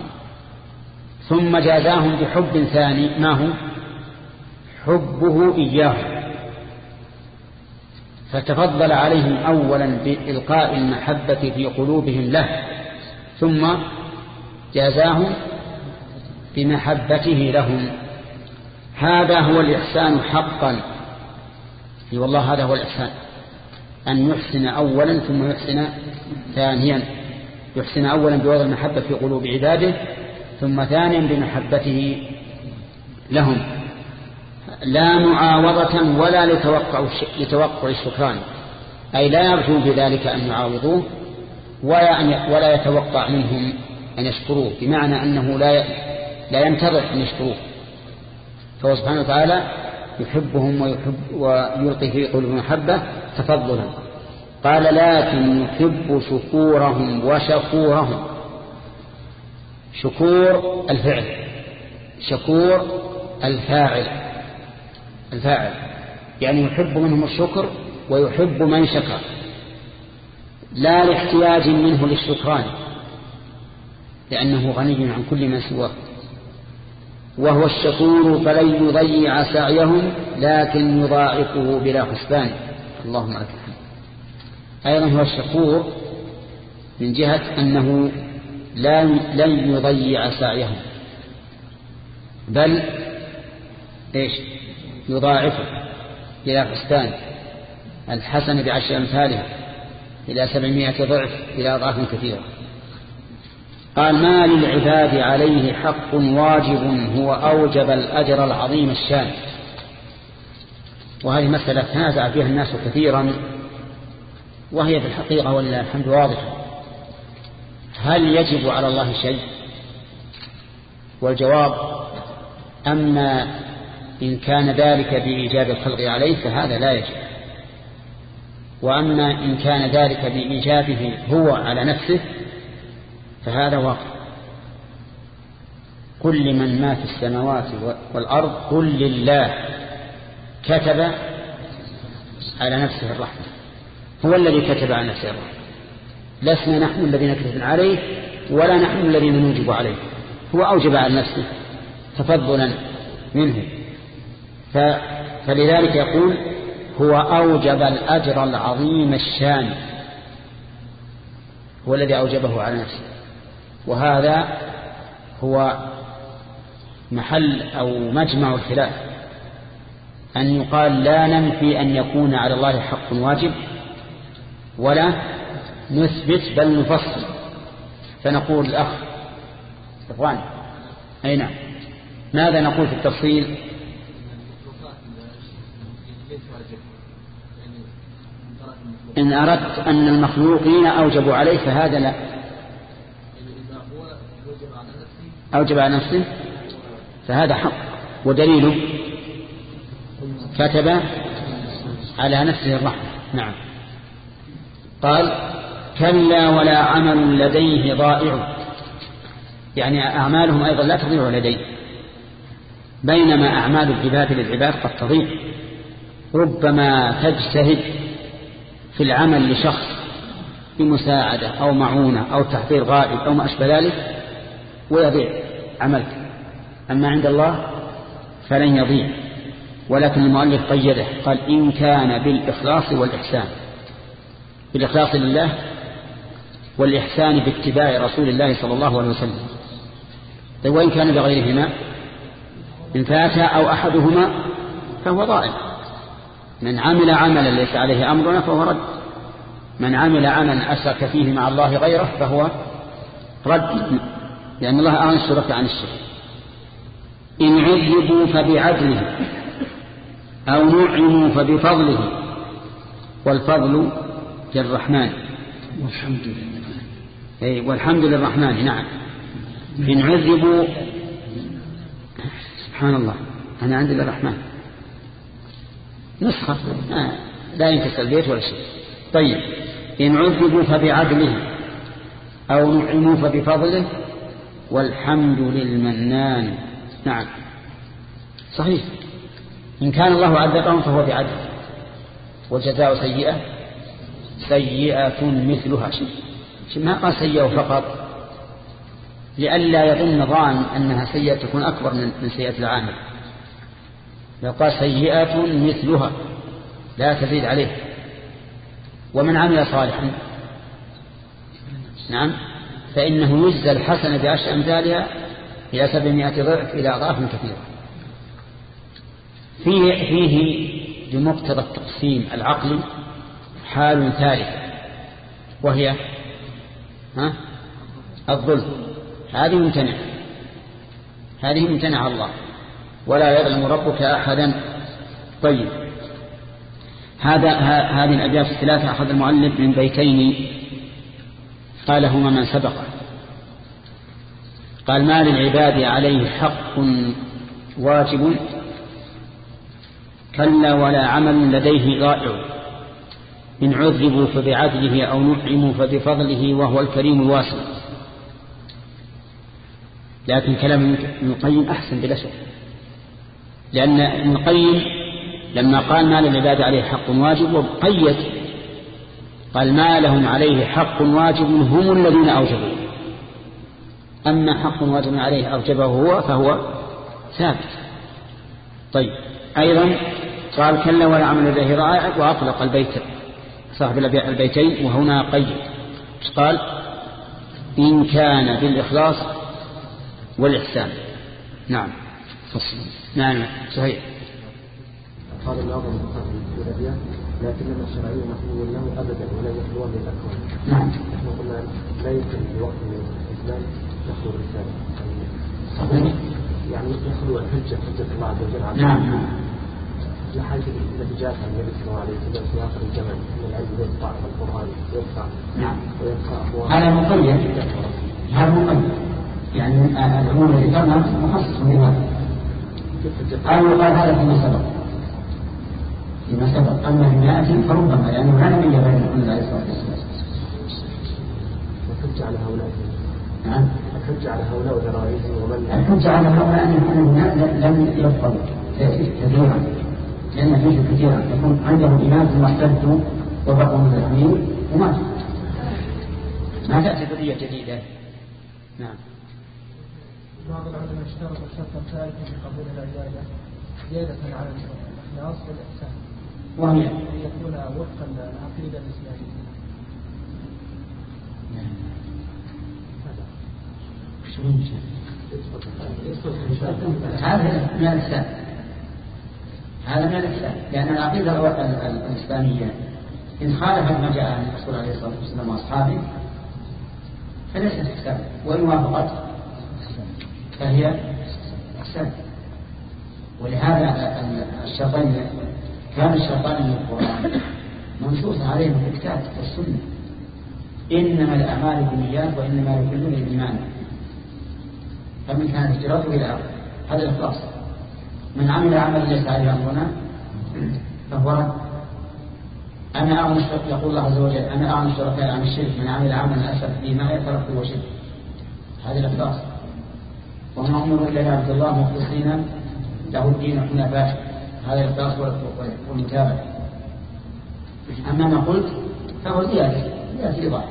ثم جازاهم بحب ثاني ما هو حبه إياه، فتفضل عليهم أولا بإلقاء المحبة في قلوبهم له، ثم جازاهم بمحبته لهم. هذا هو الإحسان حقا. اي والله هذا هو الإحسان، أن يحسن أولا ثم يحسن ثانيا. يحسن أولا بوضع المحبة في قلوب عباده، ثم ثانيا بمحبته لهم، لا معاوضة ولا لتوقع لتوقع الشكران، أي لا يرجو بذلك أن يعاوضوه ولا يتوقع منهم أن يشكروه، بمعنى أنه لا لا ينتظر أن يشكروه، فهو سبحانه وتعالى يحبهم ويحب ويلقي في قلوبهم محبة تفضلا. قال لكن يحب شكورهم وشكورهم. شكور الفعل، شكور الفاعل. الفاعل يعني يحب منهم الشكر ويحب من شكر، لا لاحتياج منه للشكران لأنه غني عن كل من سواه. وهو الشكور فلن يضيع سعيهم لكن يضاعفه بلا حسبان. اللهم لك الحمد. أيضا هو الشكور من جهة أنه لن يضيع سعيهم، بل إيش يضاعفه بلا حسبان. الحسن بعشر أمثالها إلى سبعمائة ضعف إلى أضعاف كثيرة. قال ما للعباد عليه حق واجب هو أوجب الأجر العظيم الشان. وهذه مسألة تنازع فيها الناس كثيرا، وهي في الحقيقة ولله الحمد واضحة. هل يجب على الله شيء؟ والجواب أما إن كان ذلك بإيجاب الخلق عليه فهذا لا يجب، وأما إن كان ذلك بإيجابه هو على نفسه فهذا واقع. كل من ما في السماوات والأرض قل لله كتب على نفسه الرحمة، هو الذي كتب على نفسه الرحمة، لسنا نحن الذين كتبنا عليه ولا نحن الذين نوجب عليه، هو أوجب على نفسه تفضلا منه. فلذلك يقول هو أوجب الأجر العظيم الشان، هو الذي أوجبه على نفسه. وهذا هو محل أو مجمع الخلاف، أن يقال لا ننفي أن يكون على الله حق واجب ولا نثبت بل نفصل. فنقول الأخ إخوان أي نعم، ماذا نقول في التفصيل؟ إن أردت أن المخلوقين أوجبوا عليه فهذا لا، أوجب على نفسه فهذا حق، ودليله كتب على نفسه الرحمة. نعم. قال كلا ولا عمل لديه ضائع، يعني أعمالهم أيضا لا تضيع لديه، بينما أعمال العباد للعباد قد تضيع. ربما تجتهد في العمل لشخص بمساعدة أو معونة أو تحضير غائب أو ما أشبه ذلك ويضيع عملك، أما عند الله فلن يضيع. ولكن المؤلف قيده قال إن كان بالإخلاص والإحسان، بالإخلاص لله والإحسان باتباع رسول الله صلى الله عليه وسلم. وإن كان بغيرهما إن فات أو أحدهما فهو ضائع. من عمل عملا ليس عليه أمرنا فهو رد، من عمل عملا أشرك فيه مع الله غيره فهو رد، لأن الله أغنى الشرك عن الشرك. إن عذبوا فبعدله أو نعموا فبفضله، والفضل للرحمن والحمد لله. أي والحمد للرحمن. نعم. إن عذبوا سبحان الله أنا عندي الرحمن نسخة آه. لا ينكسر البيت ولا شيء. طيب إن عذبوا فبعدله أو نعموا فبفضله والحمد للمنان. نعم صحيح، إن كان الله عذبهم فهو بعدل، والجزاء سيئة سيئة مثلها. ما قال سيئة فقط لئلا يظن ظان أنها سيئة تكون أكبر من سيئة العامل، لو قال سيئة مثلها لا تزيد عليه. ومن عمل صالحا نعم فإنه يجزى الحسنة بعشر أمثالها إلى سبعمائة ضعف إلى أضعاف كثيرة. فيه, فيه بمقتضى التقسيم العقلي حال ثالثة وهي ها الظلم. هذه ممتنعة، هذه ممتنعة الله، ولا يظلم ربك أحدا. طيب هذا هذه الأبيات الثلاثة أخذ المؤلف من بيتين قالهما من سبقه. قال ما للعباد عليه حق واجب كلا ولا عمل لديه ضائع إن عذبوا فبعدله أو نعموا فبفضله وهو الكريم الواسع. لكن كلام ابن القيم أحسن بلا شك، لأن ابن القيم لما قال ما للعباد عليه حق واجب وقيد قال ما لهم عليه حق واجب هم الذين أوجبوا، أما حق واجب عليه أوجبه هو فهو ثابت. طيب أيضا قال كلا ولا عمل لديه ضائع وأطلق البيت صاحب البيتين وهنا قيد قال إن كان بالإخلاص والإحسان. نعم فصل. نعم صحيح. قال الناظم في الأبيات لكنما الشرعي مخلوق له أبدا ولا يخلو من الأكوان. نعم نحن قلنا لا يمكن في وقت الإسلام يخلو الرسالة، يعني يخلو الحجة حجة الله عز وجل عنه. نعم لحاجة التي جاءت عن النبي صلى الله عليه وسلم في آخر الزمن من العلم يرفع القرآن يرفع. نعم ويبقى هذا مقيد، هذا مقيد يعني العموم الذي ذكرنا مخصص بهذا. أو يقال هذا فيما سبق فيما سبق أما فيما يأتي فربما لأنه لا نبي بين الأمر عليه الصلاة والسلام. الحجة على هؤلاء. نعم الحجة على هؤلاء وذرائهم ومن الحجة على هؤلاء أن لم يفضل كثيرا، لأن فيه كثيرا يكون عندهم إيمان ثم احتجوا وبقوا متأمين وماتوا، ما تأتي ذرية جديدة. نعم. بعض العلماء اشترط شرطا ثالثا في قبول العبادة زيادة على الإخلاص والإحسان، وهي أن يكون وفقا للعقيدة الإسلامية. هذا من الإسلام، هذا من الإسلام، لأن العقيدة الإسلامية إن خالفت ما جاء عن الرسول عليه الصلاة والسلام وأصحابه فليست إسلام، وإن وافقت فهي إحسان. ولهذا الشيطان كان الشيطان من القرآن منصوص عليه في الكتاب والسنة إنما الأعمال بالنيات وإنما لكل امرئ ما نوى. فمن كان هجرته إلى هذا الإخلاص من عمل عمل ليس عليه أمرنا فهو رد. أنا أغنى يقول الله عز وجل أنا أغنى الشركاء عن الشرك من عمل عملا أشرك فيه ما يتركه وشرك. هذا الإخلاص. وما أمروا إلا يعبد الله مخلصين له الدين حنفاء، هذا الإخلاص والمتابعة. أما ما قلت فهو زيادة زيادة إيضاح.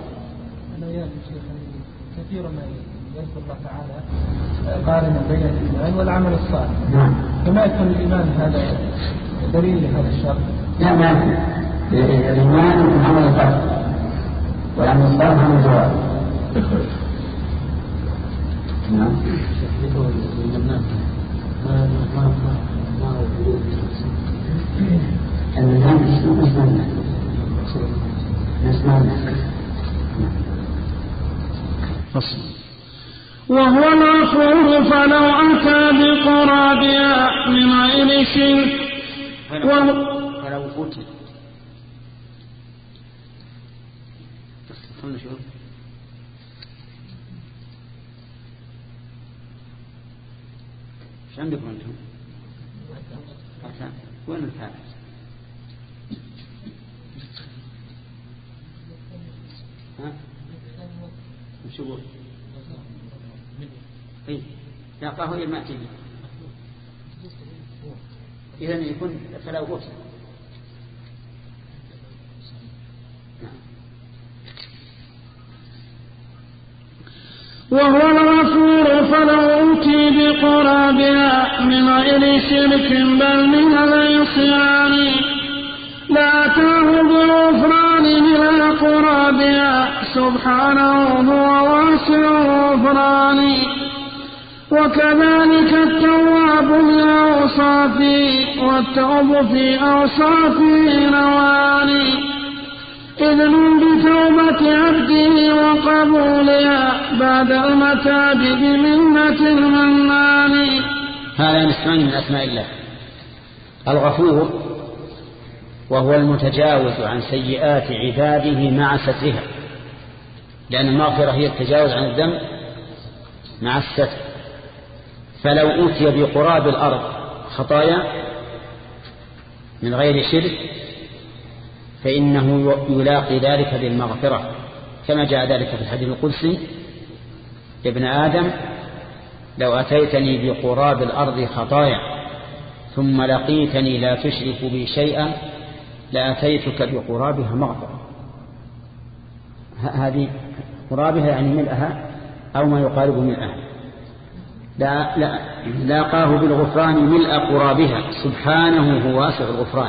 كثير ما يذكر الله تعالى قارنا بين الإيمان والعمل الصالح. نعم. فما يكون الإيمان هذا دليل لهذا الشرط؟ لا ما الإيمان والعمل الصالح والعمل الصالح عن الجواب. نعم. المنام اسمه اسمه فصل. وهو الغفور فلو أتى بقرابها من غير شرك فلو قتل خلنا نشوف ايش عندكم انتم؟ وين الثالث؟ ها؟ وش يقول؟ إيه يعطاه إلى ما تجي إذن يكون فلو غفر. وهو الغفور فلو أوتي بقرابها من غير شرك بل من العصيان لأتاه بالغفران من قرابها سبحانه هو واسع الغفران. وكذلك التواب من أوصافه والتوب في أوصافه نوان إذن بتوبة عبده وقبولها بعد المتاب بمنة المنان. هذا اسمان من أسماء الله الغفور، وهو المتجاوز عن سيئات عباده مع سترها، لأن المغفرة هي التجاوز عن الذنب مع الستر. فلو أوتي بقراب الأرض خطايا من غير شرك فإنه يلاقي ذلك بالمغفرة، كما جاء ذلك في الحديث القدسي: يا ابن آدم لو أتيتني بقراب الأرض خطايا ثم لقيتني لا تشرك بي شيئا لأتيتك بقرابها مغفرة. هذه قرابها يعني ملئها أو ما يقارب ملئها. لا لا لاقاه بالغفران ملء قرابها سبحانه هو واسع الغفران.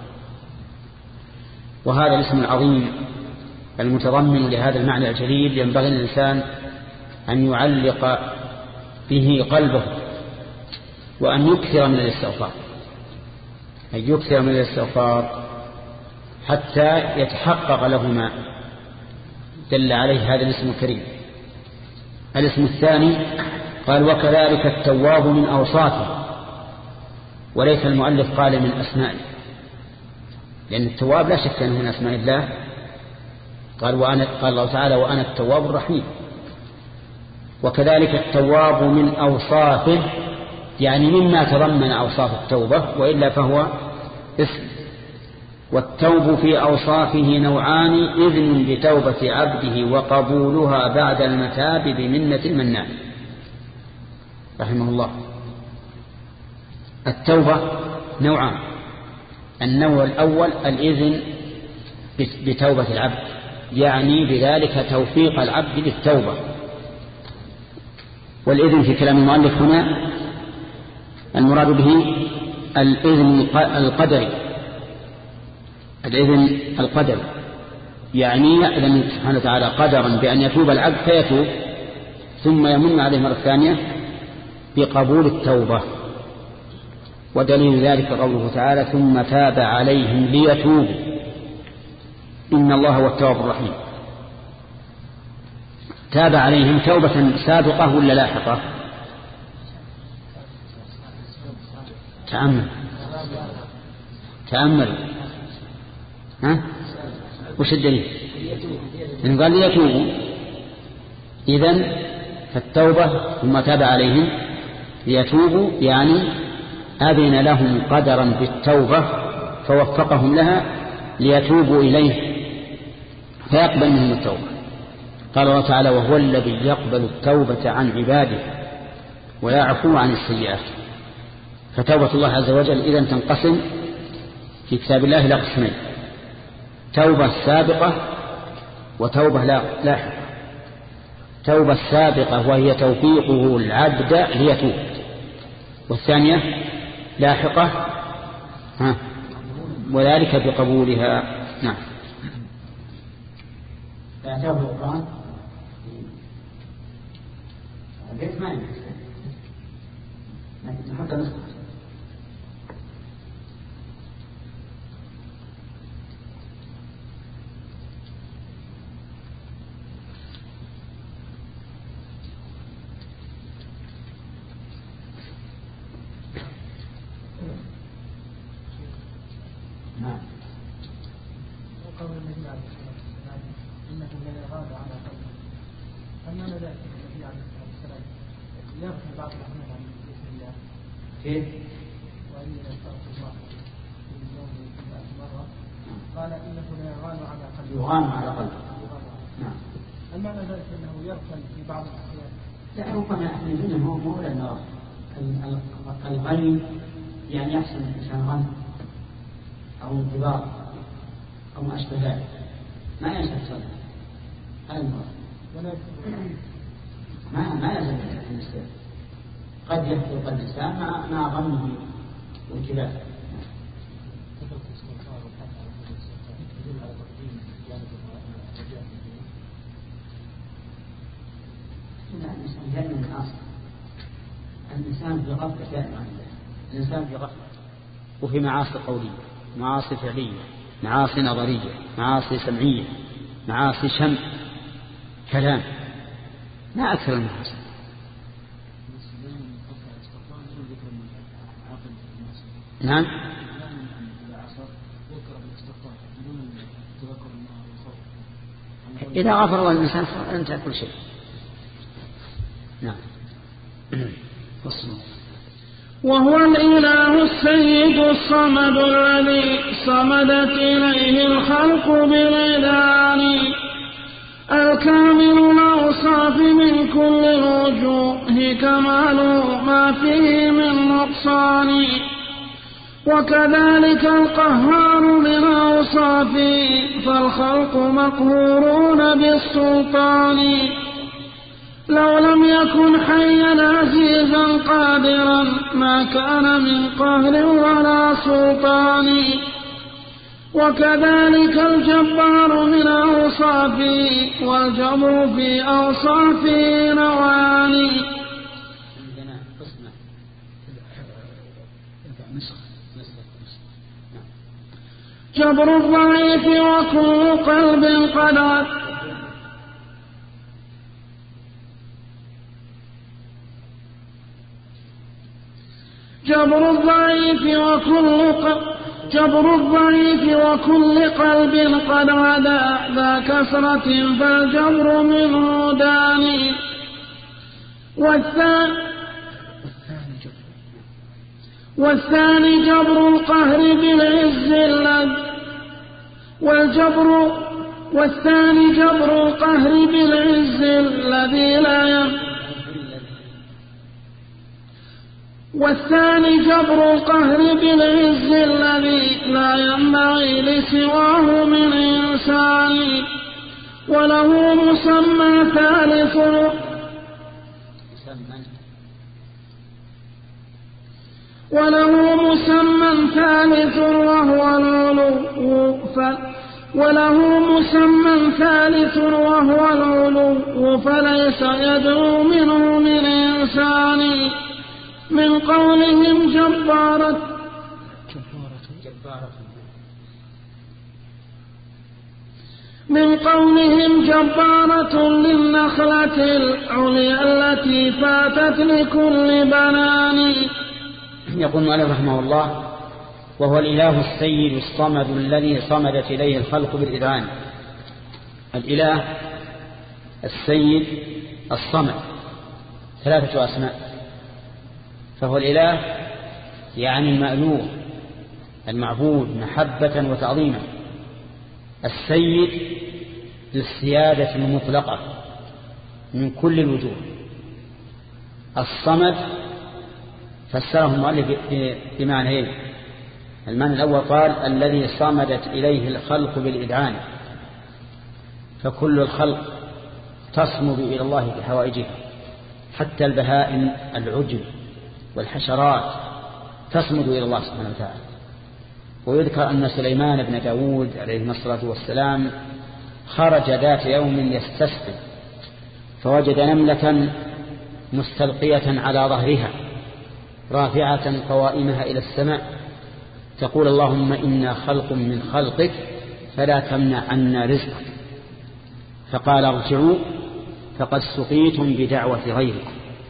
وهذا الاسم العظيم المتضمن لهذا المعنى الجليل ينبغي الإنسان أن يعلق به قلبه وأن يكثر من الاستغفار، أن يكثر من الاستغفار حتى يتحقق له ما دل عليه هذا الاسم الكريم. الاسم الثاني قال: وكذلك التواب من أوصافه، وليس المؤلف قال من أسمائه، لأن التواب لا شك أنه من أسماء الله. قال وأنا قال الله تعالى: وأنا التواب الرحيم. وكذلك التواب من أوصافه، يعني مما تضمن أوصاف التوبة، وإلا فهو اسم. والتوب في أوصافه نوعان: إذن بتوبة عبده وقبولها بعد المتاب بمنة المنان رحمه الله. التوبة نوعان: النوع الأول الإذن بتوبة العبد، يعني بذلك توفيق العبد للتوبة. والإذن في كلام المؤلف هنا المراد به الإذن القدري، الإذن القدري يعني يأذن سبحانه وتعالى قدرا بأن يتوب العبد فيتوب، ثم يمن عليه مرة ثانية بقبول التوبة. ودليل ذلك قوله تعالى: ثم تاب عليهم ليتوبوا إن الله هو التواب الرحيم. تاب عليهم توبة سابقة ولا لاحقة؟ تأمل تأمل ها؟ وش الدليل؟ إن قال ليتوبوا إذن فالتوبة ثم تاب عليهم ليتوبوا يعني أذن لهم قدرا بالتوبة فوفقهم لها ليتوبوا إليه فيقبل منهم التوبة. قال الله تعالى: وهو الذي يقبل التوبة عن عباده ويعفو عن السيئات. فتوبة الله عز وجل إذن تنقسم في كتاب الله إلى قسمين: توبة سابقة وتوبة لاحقة. توبة السابقة وهي توفيقه العبد ليتوب، والثانية لاحقة ها وذلك بقبولها. نعم. فأتاه القرآن البيت ما يمكن حتى نسخة نعم. وقول النبي عليه الصلاة والسلام: إنكم لا يغاد على قومه. أما ذلك النبي عليه الصلاة والسلام يغفر بعض الأحمد عن بسم الله كيف؟ الذين يفترق الله في اليوم مئة مرة قال إنه لا يغان على قلبه يغان على قلبه. نعم. هل معنى ذلك أنه يركن في بعض الأحيان؟ لا ربما يحمل منه هو مو لأنه الغني يعني يحسن الإنسان غني أو انضباط أو ما أشبه ذلك ما ينسى الصلاة هذا المرض ما ما يلزم الإنسان قد يحصل قد الإنسان مع مع غنه وانتباهه. الإنسان دائما من أصل الإنسان في غفلة دائما عن الله. الإنسان في غفلة وفي معاصي قولية معاصي فعلية معاصي نظرية معاصي سمعية معاصي شمع كلام ما أكثر المعاصي. نعم إذا غفر الله الإنسان انتهى كل شيء. نعم. وهو الإله السيد الصمد الذي صمدت إليه الخلق بالإذعان الكامل الأوصاف من كل الوجوه كمال ما فيه من نقصان وكذلك القهار من أوصافه فالخلق مقهورون بالسلطان لو لم يكن حيا عزيزا قادرا ما كان من قهر ولا سلطان وكذلك الجبار من أوصافه والجبر في أوصافه نوعان جبر الضعيف وكل قلب قد جبر الضعيف وكل قلب جبر الضعيف وكل قلب قد عدا ذا كسرة فالجبر منه داني والثاني والثاني جبر القهر بالعز الذي والجبر والثاني جبر القهر بالعز الذي لا ينفع والثاني جبر القهر بالعز الذي لا ينبغي لسواه من إنسان وله مسمى ثالث وله مسمى ثالث وهو العلو وله مسمى ثالث وهو العلو فليس يدعو منه من إنسان من قولهم جبارة من قولهم جبارة للنخلة العليا التي فاتت لكل بنان. يقول المؤلف رحمه الله وهو الإله السيد الصمد الذي صمدت إليه الخلق بالإذعان. الإله السيد الصمد ثلاثة أسماء فهو الإله يعني المألوه المعبود محبة وتعظيما. السيد للسيادة المطلقة من كل الوجوه. الصمد فسره المؤلف بمعنيين. المعنى الأول قال الذي صمدت إليه الخلق بالإذعان فكل الخلق تصمد إلى الله بحوائجها حتى البهائم العجل والحشرات تصمد إلى الله سبحانه وتعالى. ويذكر أن سليمان بن داود عليه الصلاة والسلام خرج ذات يوم يستسقي فوجد نملة مستلقية على ظهرها رافعة قوائمها إلى السماء تقول اللهم إنا خلق من خلقك فلا تمنع عنا رزقك. فقال ارجعوا فقد سقيتم بدعوة غيركم.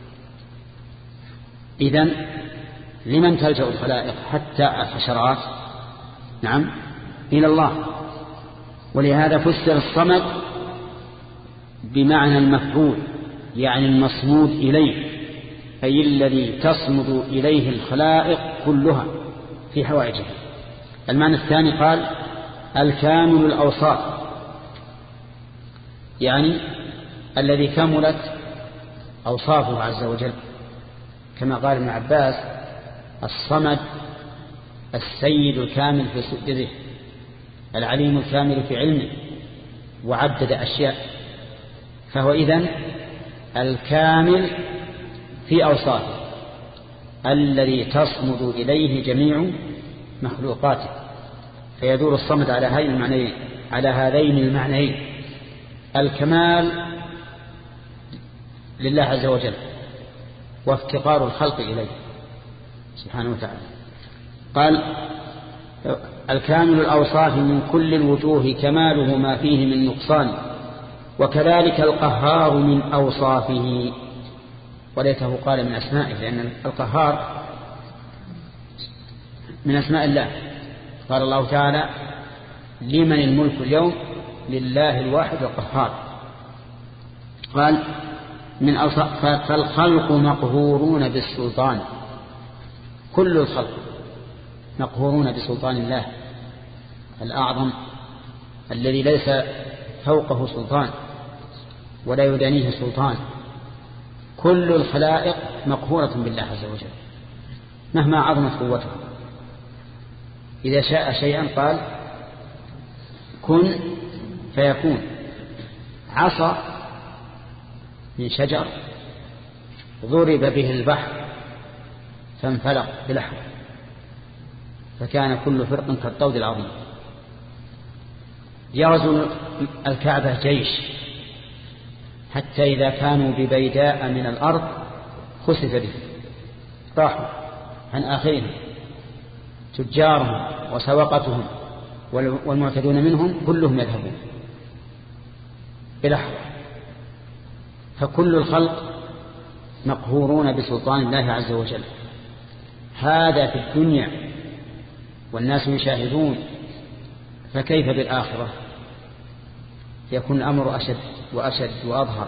إذن لمن تلجأ الخلائق حتى الحشرات؟ نعم إلى الله. ولهذا فسر الصمد بمعنى المفعول يعني المصمود إليه أي الذي تصمد إليه الخلائق كلها في حوائجها. المعنى الثاني قال الكامل الأوصاف، يعني الذي كملت أوصافه عز وجل، كما قال ابن عباس الصمد السيد الكامل في سؤدده العليم الكامل في علمه، وعدد أشياء. فهو إذن الكامل في أوصافه الذي تصمد إليه جميع مخلوقاته. فيدور الصمد على هذين المعنيين على هذين المعنيين الكمال لله عز وجل وافتقار الخلق إليه سبحانه وتعالى. قال الكامل الأوصاف من كل الوجوه كماله ما فيه من نقصان، وكذلك القهار من أوصافه، وليته قال من أسمائه، لأن القهار من أسماء الله. قال الله تعالى لمن الملك اليوم لله الواحد القهار. قال من أوصاف فالخلق مقهورون بالسلطان، كل الخلق مقهورون بسلطان الله الأعظم الذي ليس فوقه سلطان ولا يدانيه سلطان. كل الخلائق مقهورة بالله عز وجل مهما عظمت قوته. إذا شاء شيئا قال كن فيكون. عصا من شجر ضرب به البحر فانفلق بلحظة فكان كل فرق كالطود العظيم. يغزو الكعبة جيش حتى إذا كانوا ببيداء من الأرض خسف به، راحوا عن آخرهم تجارهم وسوقتهم والمعتدون منهم كلهم يذهبون بلحظة. فكل الخلق مقهورون بسلطان الله عز وجل. هذا في الدنيا والناس يشاهدون، فكيف بالآخرة؟ يكون الأمر أشد وأشد وأظهر.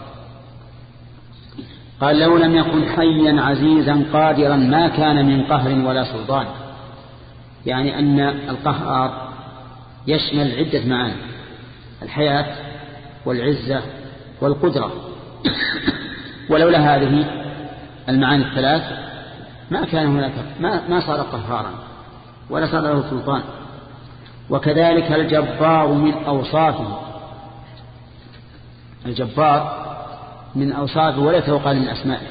قال لو لم يكن حيا عزيزا قادرا ما كان من قهر ولا سلطان، يعني أن القهار يشمل عدة معاني: الحياة والعزة والقدرة. ولولا هذه المعاني الثلاث ما كان هناك ما, ما صار قهارا ولا صار له سلطان. وكذلك الجبار من أوصافه، الجبار من أوصافه ولا يتوقع من أسمائه،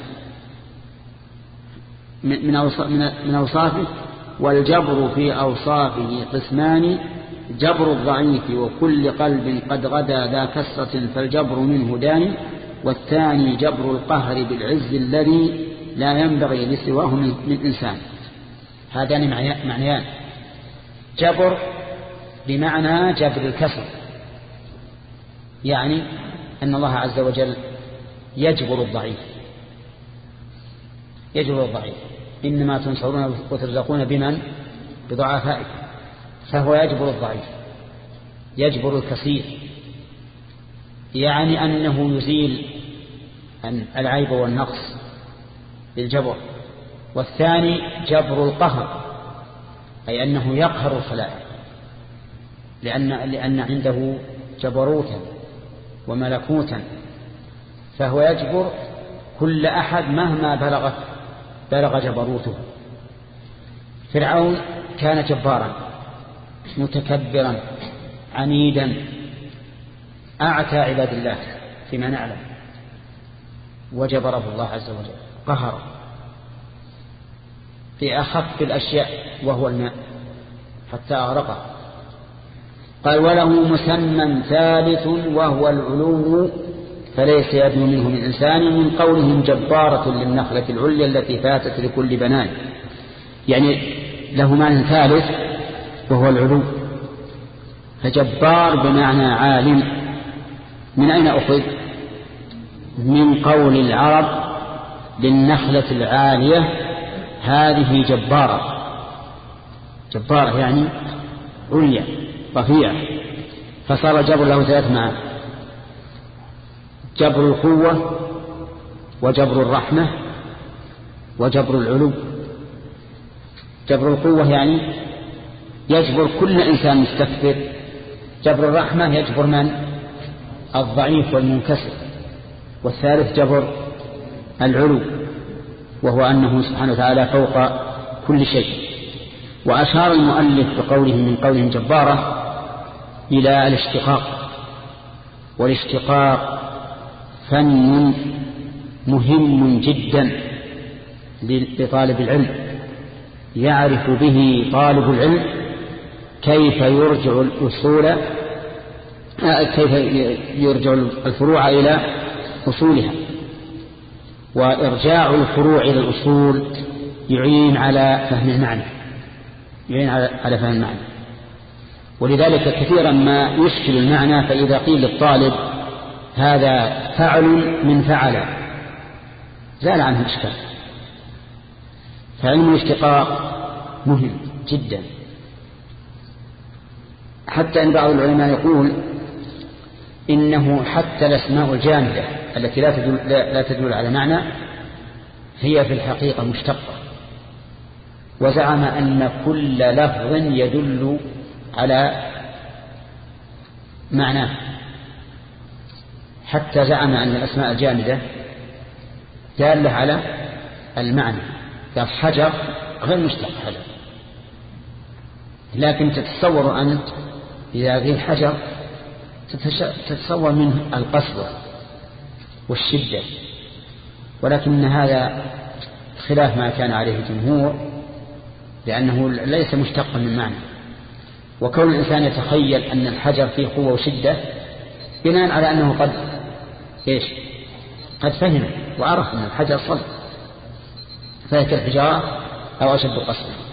من أوصافه. والجبر في أوصافه قسمان: جبر الضعيف وكل قلب قد غدا ذا كسرة فالجبر منه داني، والثاني جبر القهر بالعز الذي لا ينبغي لسواه من إنسان. هذان معنيان: جبر بمعنى جبر الكسر، يعني أن الله عز وجل يجبر الضعيف، يجبر الضعيف. إنما تنصرون وترزقون بمن؟ بضعفائكم. فهو يجبر الضعيف، يجبر الكثير، يعني أنه يزيل العيب والنقص بالجبر. والثاني جبر القهر، أي أنه يقهر الخلائق، لأن, لأن عنده جبروتا وملكوتا، فهو يجبر كل أحد مهما بلغت بلغ جبروته. فرعون كان جبارا متكبرا عنيدا أعتى عباد الله فيما نعلم، وجبره الله عز وجل قهره في أخف الأشياء وهو الماء حتى أغرقه. قال وله مسمى ثالث وهو العلو فليس يدنو منه من إنسان، من قولهم جبارة للنخلة العليا التي فاتت لكل بنان، يعني له معنى ثالث وهو العلو. فجبار بمعنى عالم. من أين أخذ؟ من قول العرب للنخلة العالية هذه جبارة. جبارة يعني عليا رفيعة. فصار الجبر له ثلاث معاني: جبر القوة وجبر الرحمة وجبر العلو. جبر القوة يعني يجبر كل إنسان مستكبر. جبر الرحمة يجبر من؟ الضعيف والمنكسر. والثالث جبر العلو، وهو أنه سبحانه وتعالى فوق كل شيء. وأشار المؤلف بقوله من قوله جبارة إلى الاشتقاق، والاشتقاق فن مهم جدا لطالب العلم، يعرف به طالب العلم كيف يرجع الأصول كيف يرجع الفروع إلى أصولها. وإرجاع الفروع إلى الأصول يعين على فهم المعنى يعين على فهم المعنى ولذلك كثيرا ما يشكل المعنى، فإذا قيل للطالب هذا فعل من فعل زال عنه الإشكال. فعلم الاشتقاق مهم جدا، حتى أن بعض العلماء يقول إنه حتى الأسماء الجامدة التي لا تدل, لا تدل على معنى هي في الحقيقة مشتقة. وزعم أن كل لفظ يدل على معناه، حتى زعم أن الأسماء الجامدة دالة على المعنى. قال حجر غير مشتق حجر، لكن تتصور أنت إذا قيل حجر تتصور منه القسوة والشدة، ولكن هذا خلاف ما كان عليه الجمهور، لأنه ليس مشتقا من معنى. وكون الإنسان يتخيل أن الحجر فيه قوة وشدة بناء على أنه قد إيش قد فهم وعرف أن الحجر صلب، فهي كالحجارة أو أشد قسوة.